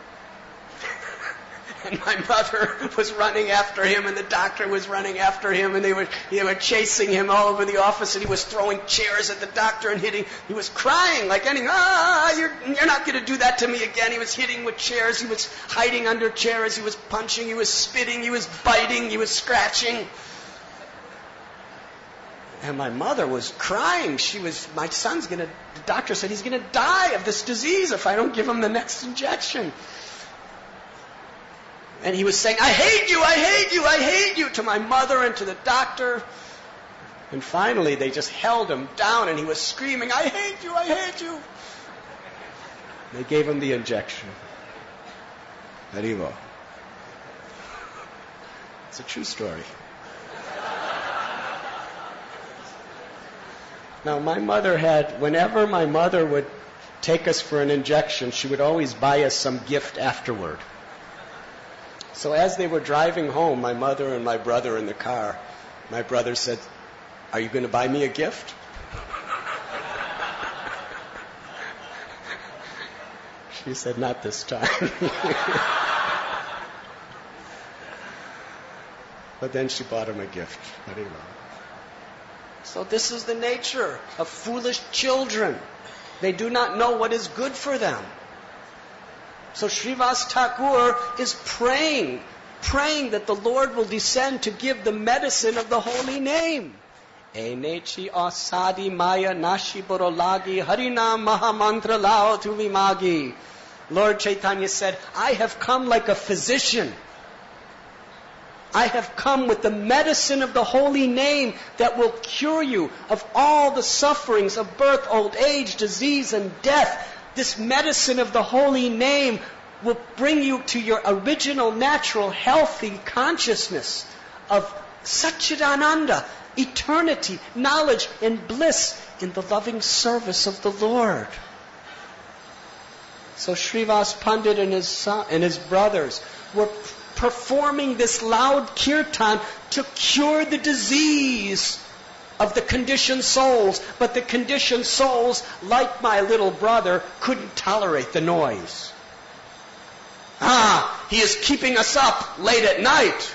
And my mother was running after him, and the doctor was running after him, and they were, they were chasing him all over the office, and he was throwing chairs at the doctor and hitting. He was crying like anything. Ah, you're, you're not going to do that to me again. He was hitting with chairs. He was hiding under chairs. He was punching. He was spitting. He was biting. He was scratching. And my mother was crying. She was, my son's going to, the doctor said he's going to die of this disease if I don't give him the next injection. And he was saying, I hate you, I hate you, I hate you, to my mother and to the doctor. And finally they just held him down, and he was screaming, I hate you, I hate you. They gave him the injection. Haribo. It's a true story. Now, my mother had, whenever my mother would take us for an injection, she would always buy us some gift afterward. So as they were driving home, my mother and my brother in the car, my brother said, are you going to buy me a gift? She said, not this time. But then she bought him a gift. So this is the nature of foolish children. They do not know what is good for them. So Srivas Thakur is praying, praying that the Lord will descend to give the medicine of the holy name. Enechi asadi maya nashi borolagi harinam mahamantra lao tuvimagi. Lord Chaitanya said, I have come like a physician. I have come with the medicine of the holy name that will cure you of all the sufferings of birth, old age, disease, and death. This medicine of the holy name will bring you to your original, natural, healthy consciousness of Satchidananda, eternity, knowledge, and bliss in the loving service of the Lord. So Srivas Pandit and his son, and his brothers were performing this loud kirtan to cure the disease of the conditioned souls. But the conditioned souls, like my little brother, couldn't tolerate the noise. Ah, he is keeping us up late at night.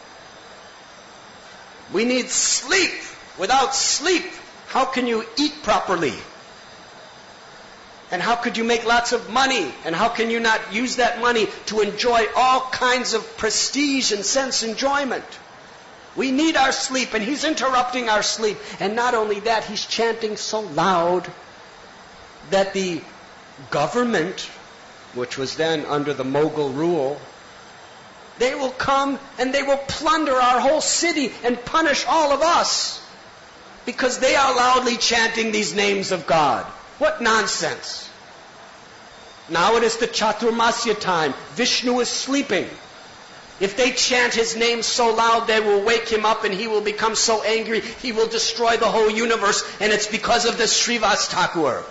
We need sleep. Without sleep, how can you eat properly? And how could you make lots of money? And how can you not use that money to enjoy all kinds of prestige and sense enjoyment? We need our sleep, and he's interrupting our sleep. And not only that, he's chanting so loud that the government, which was then under the Mughal rule, they will come and they will plunder our whole city and punish all of us because they are loudly chanting these names of God. What nonsense. Now it is the Chaturmasya time. Vishnu is sleeping. If they chant his name so loud, they will wake him up and he will become so angry, he will destroy the whole universe, and it's because of this Srivas Thakur.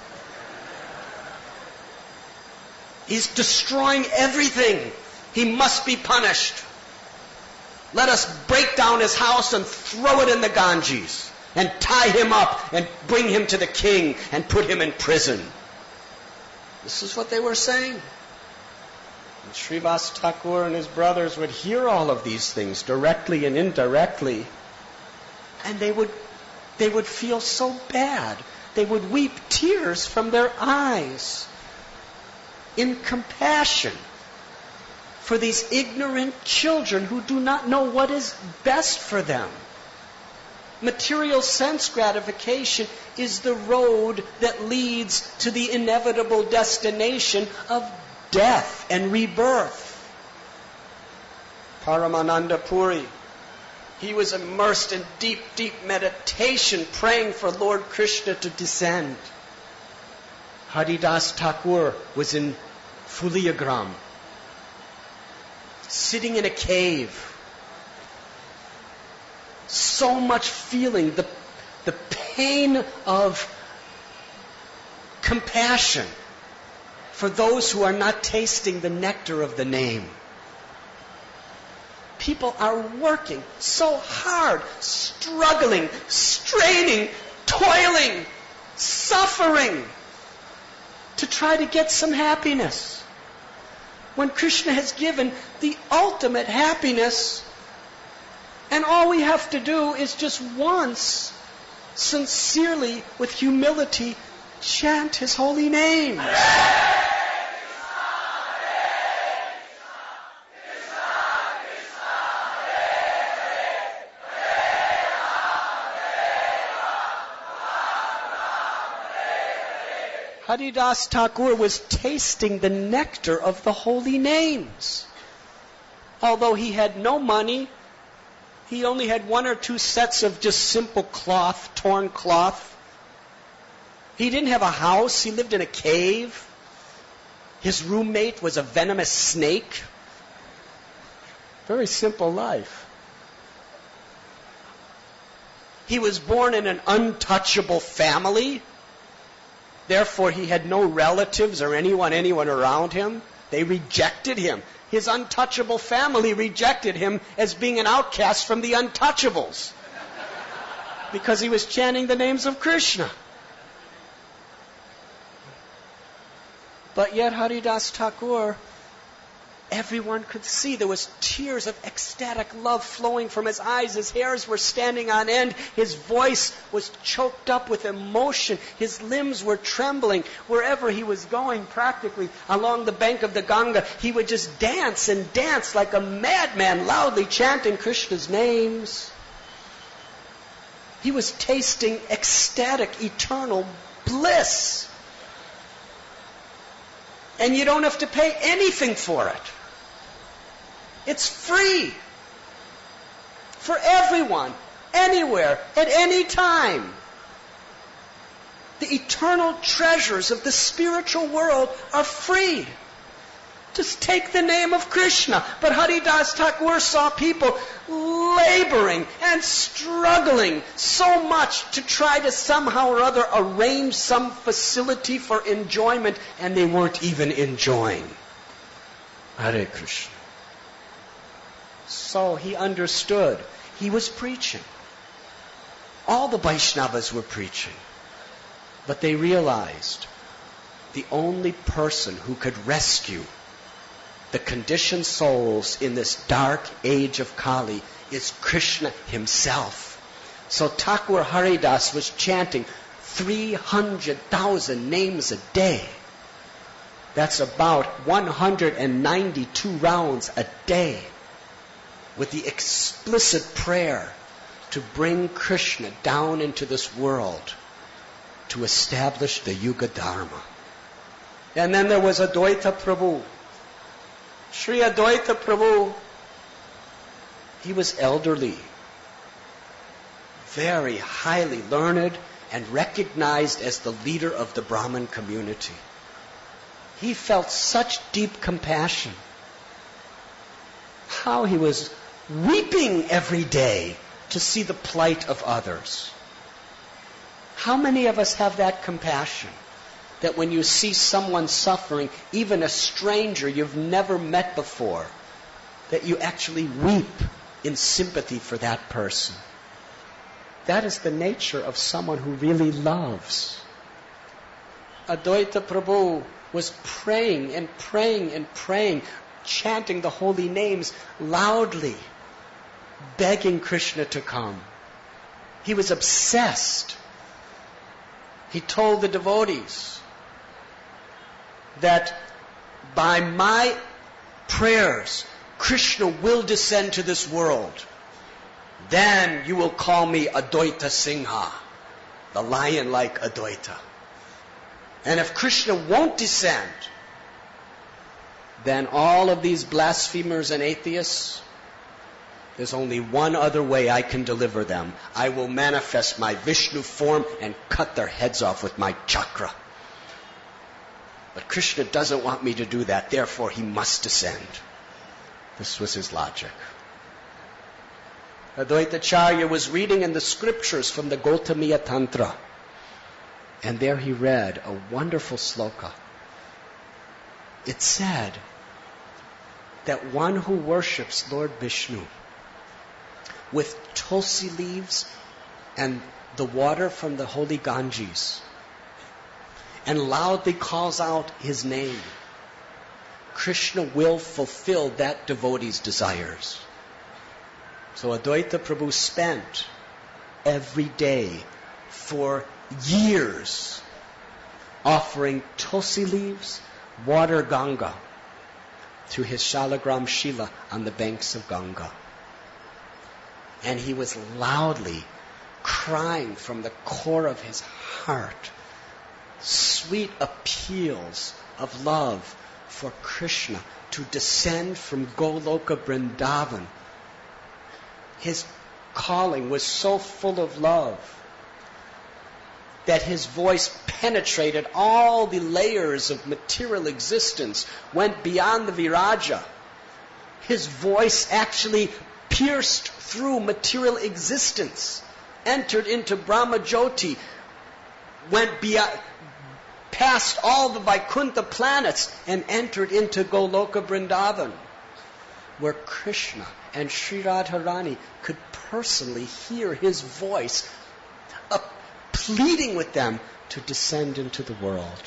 He's destroying everything. He must be punished. Let us break down his house and throw it in the Ganges, and tie him up and bring him to the king and put him in prison. This is what they were saying. And Srivas Thakur and his brothers would hear all of these things directly and indirectly, and they would they would feel so bad. They would weep tears from their eyes in compassion for these ignorant children who do not know what is best for them. Material sense gratification is the road that leads to the inevitable destination of death and rebirth. Paramananda Puri, he was immersed in deep, deep meditation, praying for Lord Krishna to descend. Haridas Thakur was in Fuliagram, sitting in a cave. So much feeling the, the pain of compassion for those who are not tasting the nectar of the name. People are working so hard, struggling, straining, toiling, suffering to try to get some happiness. When Krishna has given the ultimate happiness, and all we have to do is just once, sincerely, with humility, chant His holy name. Haridas Thakur was tasting the nectar of the holy names. Although he had no money, he only had one or two sets of just simple cloth, torn cloth. He didn't have a house. He lived in a cave. His roommate was a venomous snake. Very simple life. He was born in an untouchable family. Therefore, he had no relatives or anyone, anyone around him. They rejected him. His untouchable family rejected him as being an outcast from the untouchables because he was chanting the names of Krishna. But yet Haridas Thakur, everyone could see there was tears of ecstatic love flowing from his eyes. His hairs were standing on end. His voice was choked up with emotion. His limbs were trembling. Wherever he was going, practically along the bank of the Ganga, he would just dance and dance like a madman, loudly chanting Krishna's names. He was tasting ecstatic, eternal bliss. And you don't have to pay anything for it. It's free for everyone, anywhere, at any time. The eternal treasures of the spiritual world are free. Just take the name of Krishna. But Haridas Thakur saw people laboring and struggling so much to try to somehow or other arrange some facility for enjoyment, and they weren't even enjoying. Hare Krishna. So he understood. He was preaching. All the Vaishnavas were preaching. But they realized the only person who could rescue the conditioned souls in this dark age of Kali is Krishna himself. So Thakur Haridas was chanting three hundred thousand names a day. That's about one hundred ninety-two rounds a day, with the explicit prayer to bring Krishna down into this world to establish the Yuga Dharma. And then there was Advaita Prabhu. Sri Advaita Prabhu, he was elderly, very highly learned, and recognized as the leader of the Brahmin community. He felt such deep compassion. How he was weeping every day to see the plight of others. How many of us have that compassion? That when you see someone suffering, even a stranger you've never met before, that you actually weep in sympathy for that person. That is the nature of someone who really loves. Advaita Prabhu was praying and praying and praying, chanting the holy names loudly, begging Krishna to come. He was obsessed. He told the devotees that by my prayers, Krishna will descend to this world. Then you will call me Advaita Singha, the lion like Advaita. And if Krishna won't descend, then all of these blasphemers and atheists, there's only one other way I can deliver them. I will manifest my Vishnu form and cut their heads off with my chakra. But Krishna doesn't want me to do that, therefore he must descend. This was his logic. Advaitacharya was reading in the scriptures from the Gautamiya Tantra. And there he read a wonderful sloka. It said that one who worships Lord Vishnu with tulsi leaves and the water from the holy Ganges and loudly calls out his name, Krishna will fulfill that devotee's desires. So Advaita Prabhu spent every day for years offering tulsi leaves, water Ganga, to his Shalagram Shila on the banks of Ganga. And he was loudly crying from the core of his heart sweet appeals of love for Krishna to descend from Goloka Vrindavan. His calling was so full of love that his voice penetrated all the layers of material existence, went beyond the viraja. His voice actually pierced through material existence, entered into Brahma Jyoti, went beyond, past all the Vaikuntha planets, and entered into Goloka Vrindavan, where Krishna and Sri Radharani could personally hear his voice uh, pleading with them to descend into the world.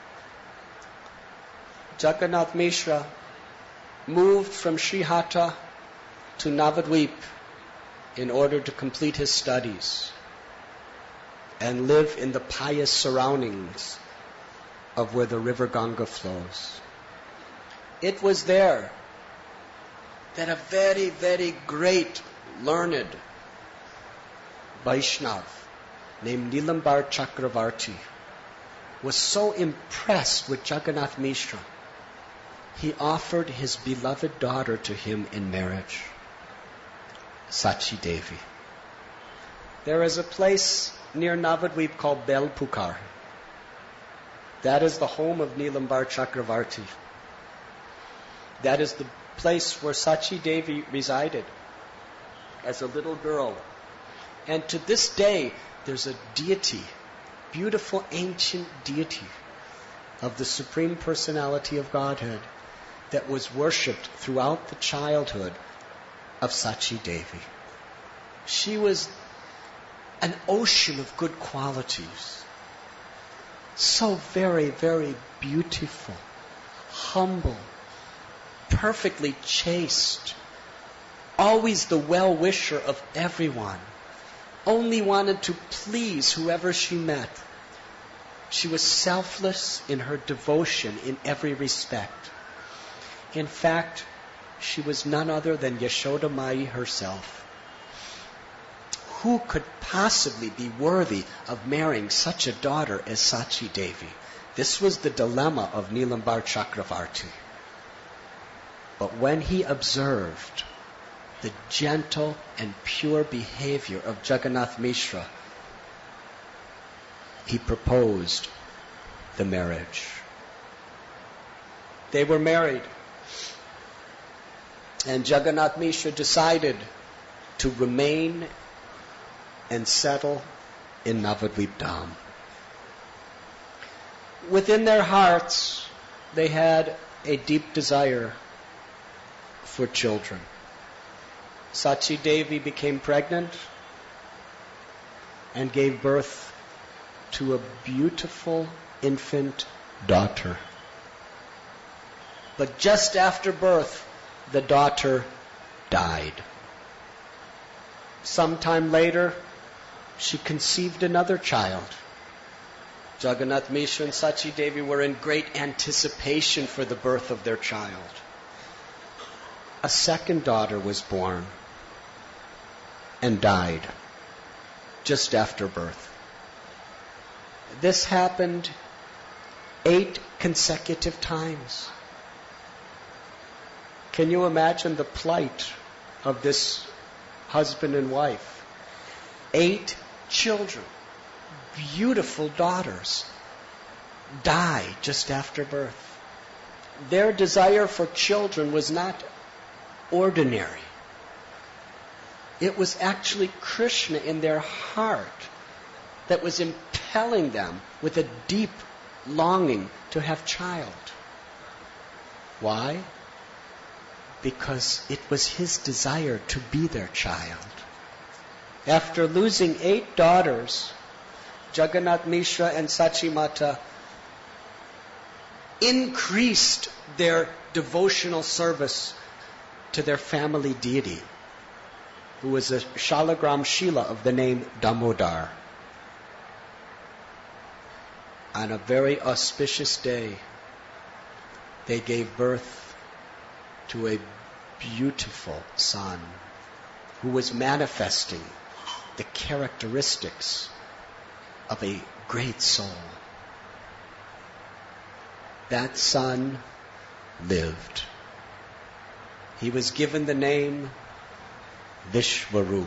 Jagannath Mishra moved from Srihata to Navadvip in order to complete his studies and live in the pious surroundings of where the river Ganga flows. It was there that a very, very great learned Vaishnav named Nilambar Chakravarti was so impressed with Jagannath Mishra, he offered his beloved daughter to him in marriage, Sachi Devi. There is a place near Navadvip called Belpukar. That is the home of Nilambar Chakravarti. That is the place where Sachi Devi resided as a little girl. And to this day, there's a deity, beautiful ancient deity of the Supreme Personality of Godhead that was worshipped throughout the childhood of Sachi Devi. She was an ocean of good qualities. So very, very beautiful, humble, perfectly chaste, always the well-wisher of everyone, only wanted to please whoever she met. She was selfless in her devotion in every respect. In fact, she was none other than Yashoda Mai herself. Who could possibly be worthy of marrying such a daughter as Sachi Devi? This was the dilemma of Nilambar Chakravarti. But when he observed the gentle and pure behavior of Jagannath Mishra, he proposed the marriage. They were married. And Jagannath Mishra decided to remain and settle in Navadvip Dham. Within their hearts, they had a deep desire for children. Sachi Devi became pregnant and gave birth to a beautiful infant daughter. But just after birth, the daughter died. Sometime later, she conceived another child. Jagannath Mishra and Sachi Devi were in great anticipation for the birth of their child. A second daughter was born and died just after birth. This happened eight consecutive times. Can you imagine the plight of this husband and wife? Eight children, beautiful daughters, die just after birth. Their desire for children was not ordinary. It was actually Krishna in their heart that was impelling them with a deep longing to have child. Why? Because it was his desire to be their child. After losing eight daughters, Jagannath Mishra and Sachi Mata increased their devotional service to their family deity, who was a Shalagram Shila of the name Damodar. On a very auspicious day, they gave birth to a beautiful son who was manifesting the characteristics of a great soul. That son lived. He was given the name Vishwarup.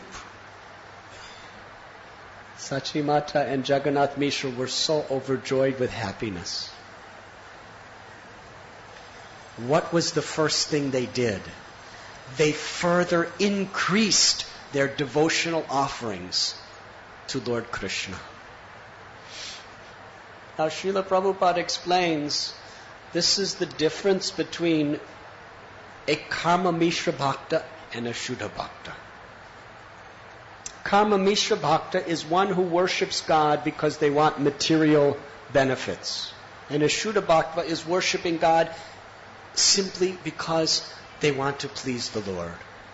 Sachi Mata and Jagannath Mishra were so overjoyed with happiness. What was the first thing they did? They further increased their devotional offerings to Lord Krishna. Now Srila Prabhupada explains, this is the difference between a Karma Mishra Bhakta and a Shuddha Bhakta. Karma Mishra Bhakta is one who worships God because they want material benefits. And a Shuddha Bhakta is worshiping God simply because they want to please the Lord.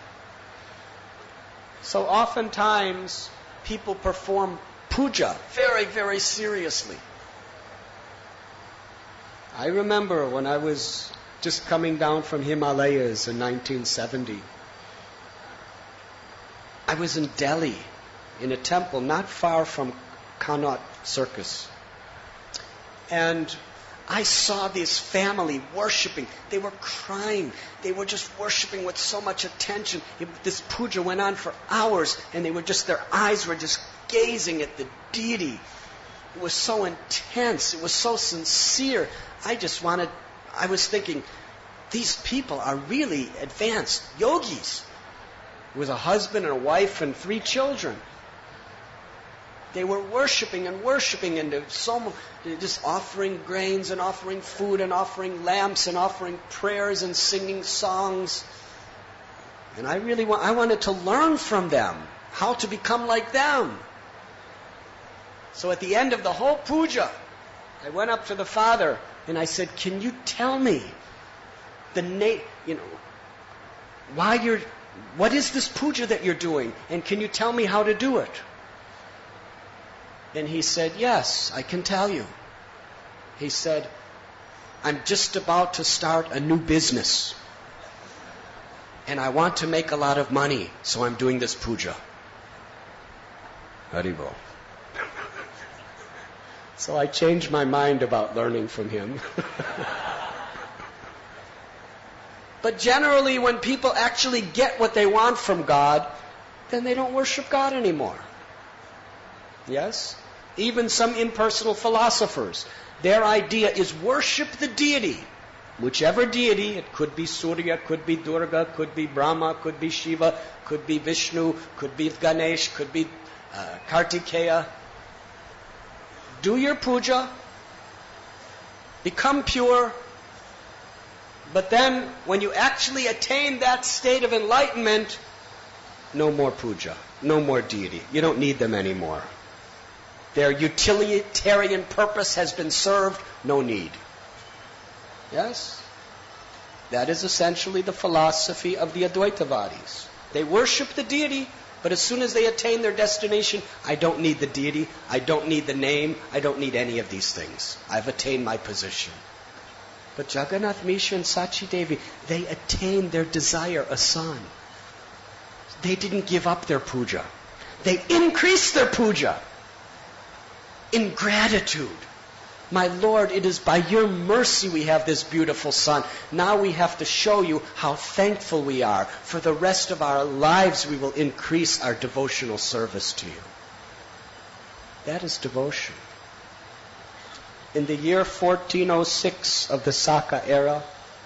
So oftentimes people perform puja very, very seriously. I remember when I was just coming down from Himalayas in nineteen seventy. I was in Delhi, in a temple not far from Connaught Circus. And I saw this family worshiping. They were crying. They were just worshiping with so much attention. It, this puja went on for hours, and they were just, their eyes were just gazing at the deity. It was so intense. It was so sincere. I just wanted, I was thinking, these people are really advanced yogis. It was a husband and a wife and three children. They were worshiping and worshiping and so just offering grains and offering food and offering lamps and offering prayers and singing songs. And I really want, I wanted to learn from them how to become like them. So at the end of the whole puja, I went up to the father and I said, "Can you tell me the name, you know, why you're, what is this puja that you're doing? And can you tell me how to do it?" And he said, "Yes, I can tell you." He said, "I'm just about to start a new business. And I want to make a lot of money, so I'm doing this puja." Haribol. So I changed my mind about learning from him. But generally, when people actually get what they want from God, then they don't worship God anymore. Yes? Even some impersonal philosophers, their idea is worship the deity. Whichever deity, it could be Surya, could be Durga, could be Brahma, could be Shiva, could be Vishnu, could be Ganesh, could be uh, Kartikeya. Do your puja, become pure, but then when you actually attain that state of enlightenment, no more puja, no more deity. You don't need them anymore. Their utilitarian purpose has been served, no need. Yes? That is essentially the philosophy of the Advaitavadis. They worship the deity, but as soon as they attain their destination, I don't need the deity, I don't need the name, I don't need any of these things. I've attained my position. But Jagannath Mishra and Sachi Devi, they attained their desire, a son. They didn't give up their puja. They increased their puja in gratitude. My Lord, it is by your mercy we have this beautiful son. Now we have to show you how thankful we are. For the rest of our lives we will increase our devotional service to you. That is devotion. In the year fourteen oh six of the Saka era,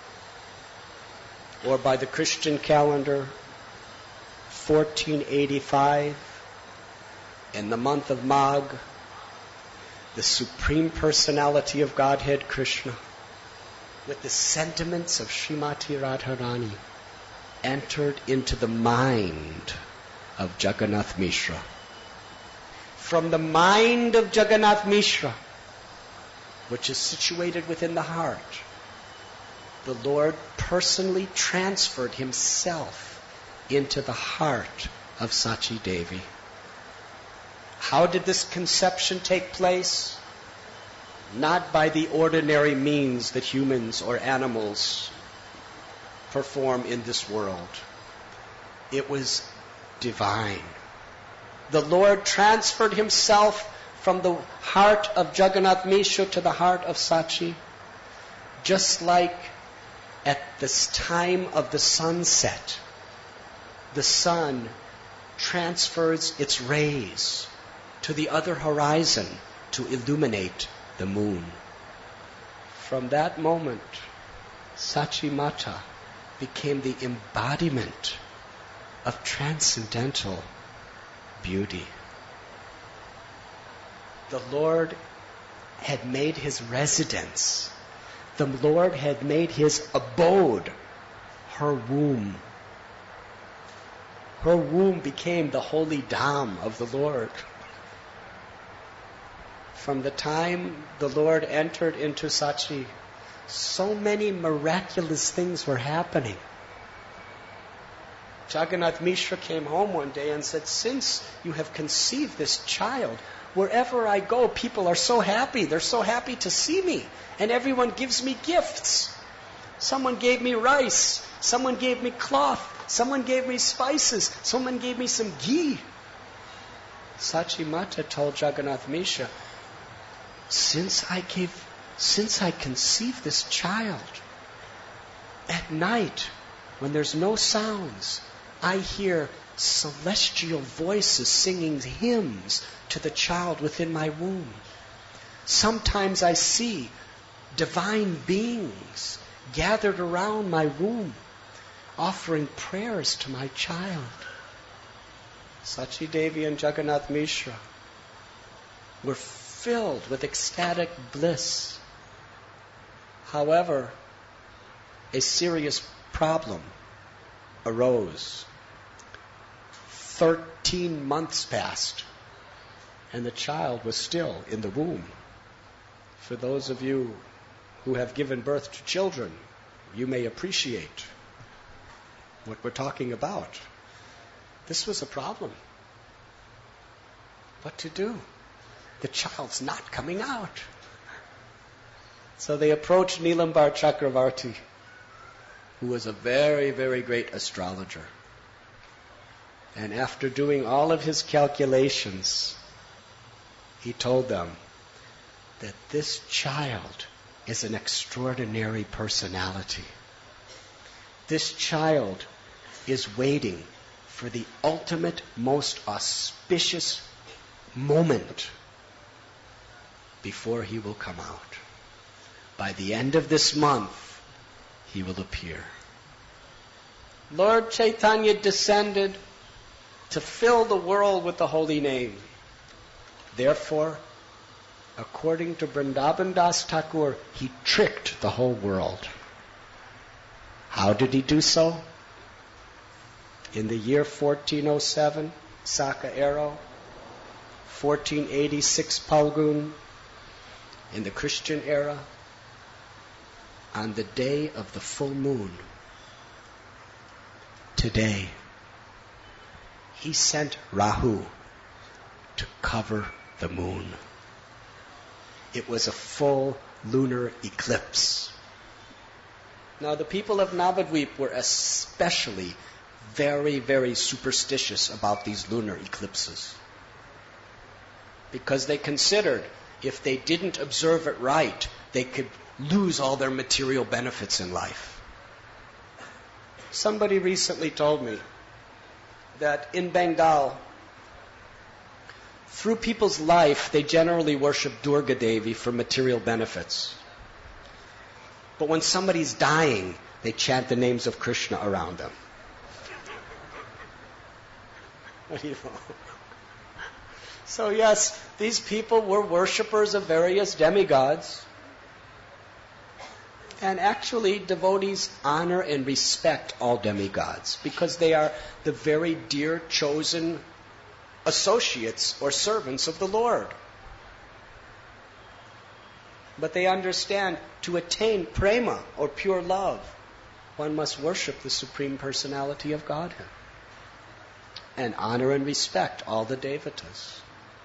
or by the Christian calendar, fourteen eighty-five, in the month of Magh, the Supreme Personality of Godhead, Krishna, with the sentiments of Srimati Radharani, entered into the mind of Jagannath Mishra. From the mind of Jagannath Mishra, which is situated within the heart, the Lord personally transferred himself into the heart of Sachi Devi. How did this conception take place? Not by the ordinary means that humans or animals perform in this world. It was divine. The Lord transferred himself from the heart of Jagannath Mishra to the heart of Sachi, just like at this time of the sunset, the sun transfers its rays to the other horizon to illuminate the moon. From that moment, Sachi Mata became the embodiment of transcendental beauty. The Lord had made his residence. The Lord had made his abode her womb. Her womb became the holy dham of the Lord. From the time the Lord entered into Sachi, so many miraculous things were happening. Jagannath Mishra came home one day and said, since you have conceived this child, wherever I go, people are so happy. They're so happy to see me. And everyone gives me gifts. Someone gave me rice. Someone gave me cloth. Someone gave me spices. Someone gave me some ghee. Sachi Mata told Jagannath Mishra, since I gave, since I conceived this child, at night, when there's no sounds, I hear celestial voices singing hymns to the child within my womb. Sometimes I see divine beings gathered around my womb, offering prayers to my child. Sachi Devi and Jagannath Mishra were filled with ecstatic bliss. However, a serious problem arose. Thirteen months passed, and the child was still in the womb. For those of you who have given birth to children, you may appreciate what we're talking about. This was a problem. What to do? The child's not coming out. So they approached Nilambar Chakravarti, who was a very, very great astrologer. And after doing all of his calculations, he told them that this child is an extraordinary personality. This child is waiting for the ultimate, most auspicious moment before he will come out. By the end of this month, he will appear. Lord Chaitanya descended to fill the world with the holy name. Therefore, according to Vrindavan Das Thakur, he tricked the whole world. How did he do so? In the year fourteen oh seven, Saka era, fourteen eighty-six Palgun, in the Christian era, on the day of the full moon, today, he sent Rahu to cover the moon. It was a full lunar eclipse. Now, the people of Navadvip were especially very, very superstitious about these lunar eclipses, because they considered if they didn't observe it right, they could lose all their material benefits in life. Somebody recently told me that in Bengal, through people's life, they generally worship Durga Devi for material benefits. But when somebody's dying, they chant the names of Krishna around them. What do you know? So yes, these people were worshippers of various demigods. And actually, devotees honor and respect all demigods because they are the very dear chosen associates or servants of the Lord. But they understand to attain prema or pure love, one must worship the Supreme Personality of Godhead and honor and respect all the devatas.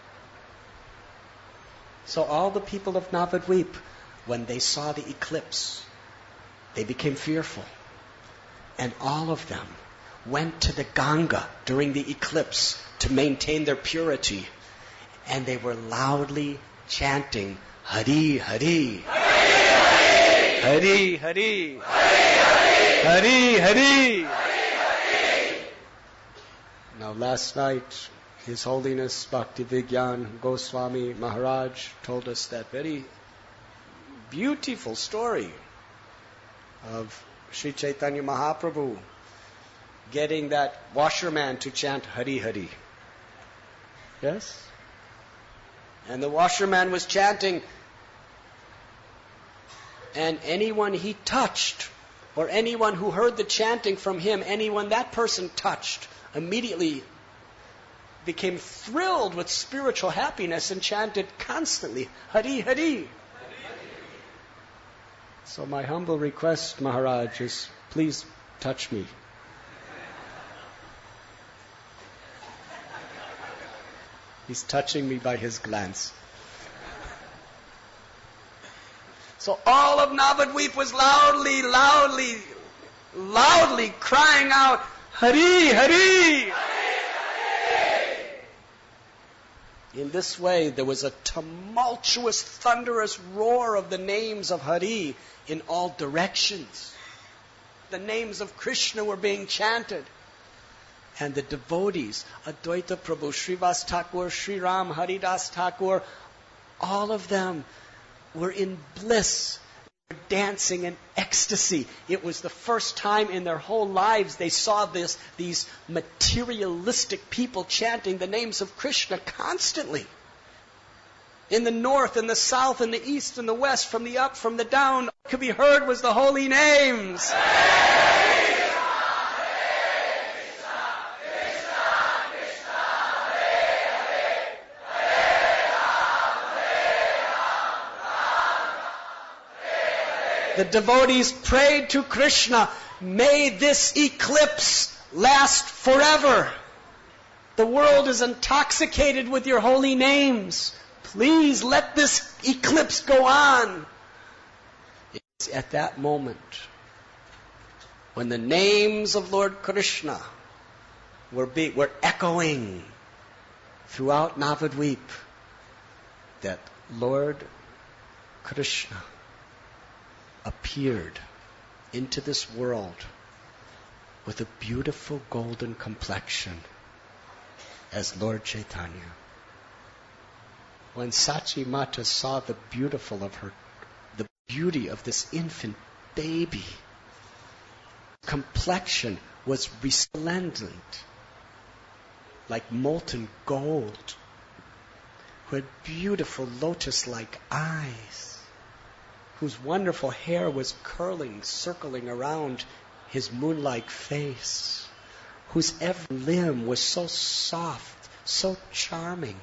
So all the people of Navadvip, when they saw the eclipse, they became fearful. And all of them went to the Ganga during the eclipse to maintain their purity. And they were loudly chanting, Hari, Hari, Hari, Hari, Hari, Hari, Hari. Now last night, His Holiness Bhaktivigyan Goswami Maharaj told us that very beautiful story of Sri Chaitanya Mahaprabhu getting that washerman to chant Hari Hari. Yes? And the washerman was chanting, and anyone he touched, or anyone who heard the chanting from him, anyone that person touched, immediately became thrilled with spiritual happiness and chanted constantly, Hari Hari. So my humble request, Maharaj, is please touch me. He's touching me by his glance. So all of Navadvip was loudly, loudly, loudly crying out, Hari, Hari! In this way, there was a tumultuous, thunderous roar of the names of Hari in all directions. The names of Krishna were being chanted. And the devotees, Advaita Prabhu, Srivas Thakur, Sri Ram, Haridas Thakur, all of them were in bliss, were dancing in ecstasy. It was the first time in their whole lives they saw this, these materialistic people chanting the names of Krishna constantly. In the north, in the south, in the east, in the west, from the up, from the down, all could be heard was the holy names. The devotees prayed to Krishna, may this eclipse last forever. The world is intoxicated with your holy names. Please let this eclipse go on. It's at that moment when the names of Lord Krishna were, be, were echoing throughout Navadvip that Lord Krishna appeared into this world with a beautiful golden complexion as Lord Chaitanya. When Sachi Mata saw the beautiful of her, the beauty of this infant baby, complexion was resplendent like molten gold, who had beautiful lotus-like eyes, whose wonderful hair was curling, circling around his moon-like face, whose every limb was so soft, so charming,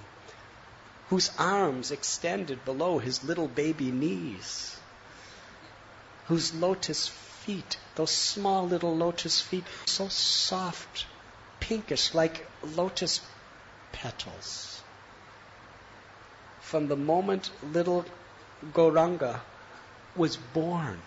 whose arms extended below his little baby knees. whose lotus feet, those small little lotus feet, so soft, pinkish, like lotus petals. From the moment little Gauranga was born,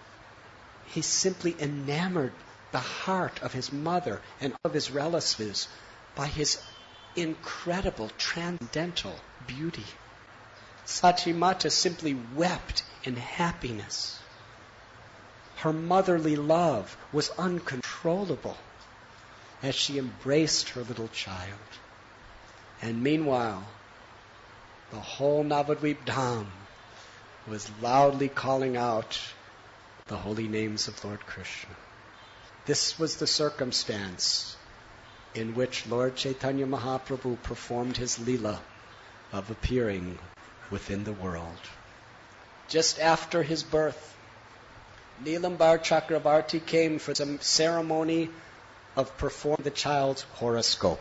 he simply enamored the heart of his mother and of his relatives by his incredible transcendental beauty. Sachimata simply wept in happiness. Her motherly love was uncontrollable as she embraced her little child. And meanwhile, the whole Navadvip Dham was loudly calling out the holy names of Lord Krishna. This was the circumstance in which Lord Chaitanya Mahaprabhu performed his Leela of appearing within the world. Just after his birth, Nilambar Chakravarti came for some ceremony of performing the child's horoscope.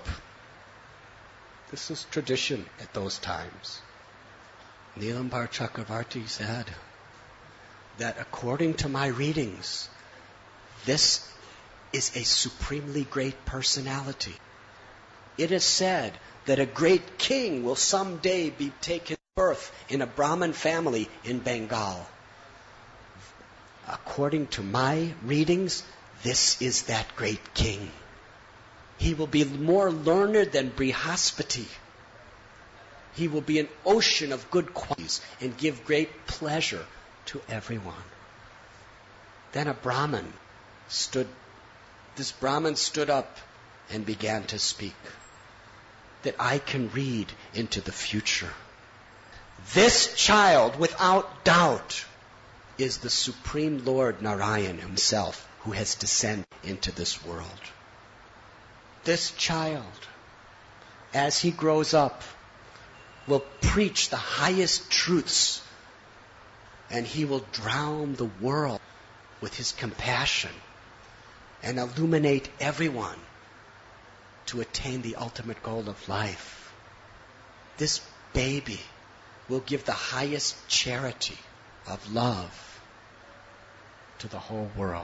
This was tradition at those times. Nilambar Chakravarti said that according to my readings, this is a supremely great personality. It is said that a great king will someday be taken birth in a Brahmin family in Bengal. According to my readings, this is that great king. He will be more learned than Brihaspati. He will be an ocean of good qualities and give great pleasure to everyone. Then a Brahmin stood, this Brahmin stood up and began to speak, that I can read into the future. This child, without doubt, is the Supreme Lord Narayan himself who has descended into this world. This child, as he grows up, will preach the highest truths, and he will drown the world with his compassion and illuminate everyone to attain the ultimate goal of life. This baby will give the highest charity of love to the whole world.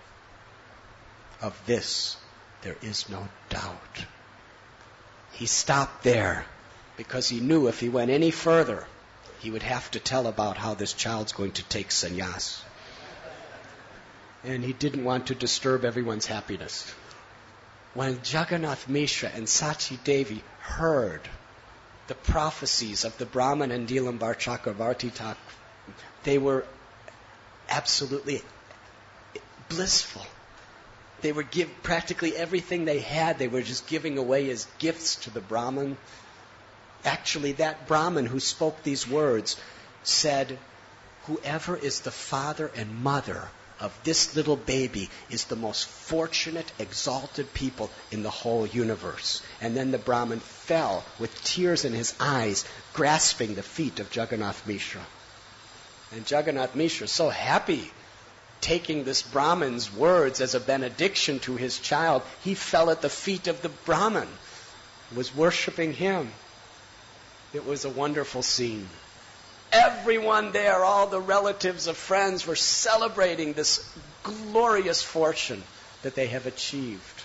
Of this, there is no doubt. He stopped there because he knew if he went any further, he would have to tell about how this child's going to take sannyas. And he didn't want to disturb everyone's happiness. When Jagannath Mishra and Sachi Devi heard the prophecies of the Brahman and Nilambar Chakravarti, they were absolutely blissful. They would give practically everything they had, they were just giving away as gifts to the Brahman. Actually, that Brahmin who spoke these words said, whoever is the father and mother of this little baby is the most fortunate, exalted people in the whole universe. And then the Brahmin fell with tears in his eyes, grasping the feet of Jagannath Mishra. And Jagannath Mishra, so happy, taking this Brahmin's words as a benediction to his child, he fell at the feet of the Brahmin, was worshiping him. It was a wonderful scene. Everyone there, all the relatives of friends, were celebrating this glorious fortune that they have achieved.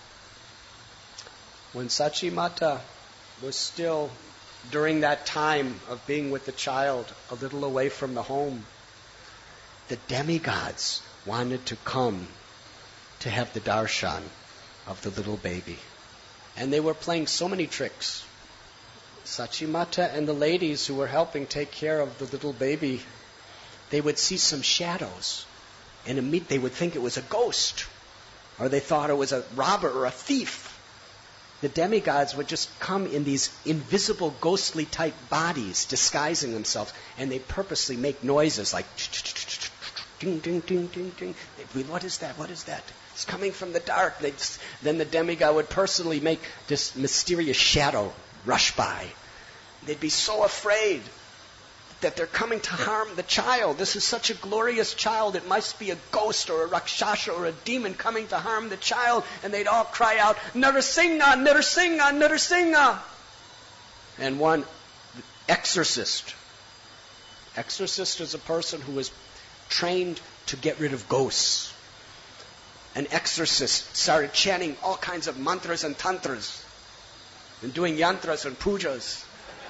When Sachimata was still, during that time of being with the child, a little away from the home, the demigods wanted to come to have the darshan of the little baby. And they were playing so many tricks. Sachimata and the ladies who were helping take care of the little baby, they would see some shadows, and immediately they would think it was a ghost, or they thought it was a robber or a thief. The demigods would just come in these invisible ghostly type bodies, disguising themselves, and they purposely make noises like ding, ding, ding, ding, ding. What is that? What is that? It's coming from the dark. They'd, then the demigod would personally make this mysterious shadow rush by. They'd be so afraid that they're coming to harm the child. This is such a glorious child. It must be a ghost or a rakshasa or a demon coming to harm the child. And they'd all cry out, Narasingha, Narasingha, Narasingha. And one exorcist. Exorcist is a person who is trained to get rid of ghosts. An exorcist started chanting all kinds of mantras and tantras and doing yantras and pujas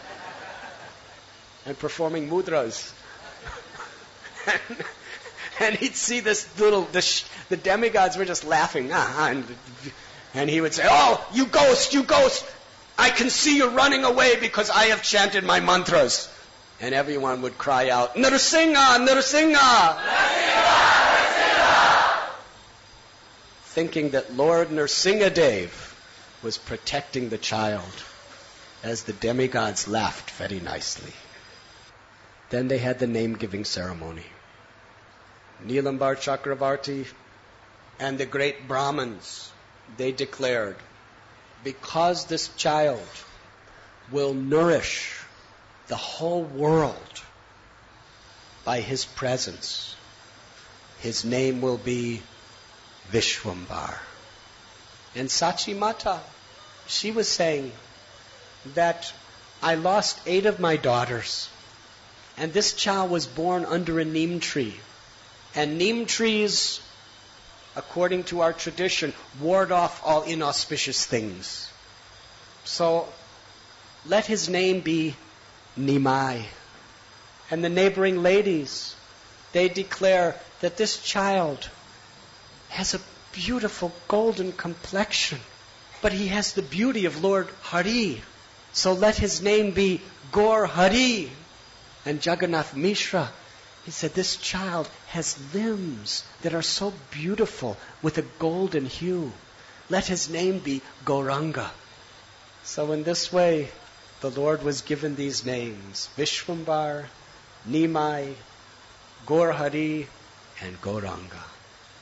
and performing mudras. and, and he'd see this little, the, sh- the demigods were just laughing. Ah, and, and he would say, "Oh, you ghost, you ghost, I can see you running away because I have chanted my mantras." And everyone would cry out, "Nrsimha, Nrsimha!" Nrsimha, Nrsimha! Thinking that Lord Nrsingadev was protecting the child, as the demigods laughed very nicely. Then they had the name-giving ceremony. Nilambar Chakravarti and the great Brahmins, they declared, because this child will nourish the whole world by his presence, his name will be Vishwambar. And Sachi Mata, she was saying that I lost eight of my daughters, and this child was born under a neem tree. And neem trees, according to our tradition, ward off all inauspicious things. So let his name be Nimai. And the neighboring ladies, they declare that this child has a beautiful golden complexion, but he has the beauty of Lord Hari. So let his name be Gaur Hari. And Jagannath Mishra, he said, this child has limbs that are so beautiful with a golden hue. Let his name be Gauranga. So in this way, the Lord was given these names, Vishwambar, Nimai, Gaur Hari, and Gauranga.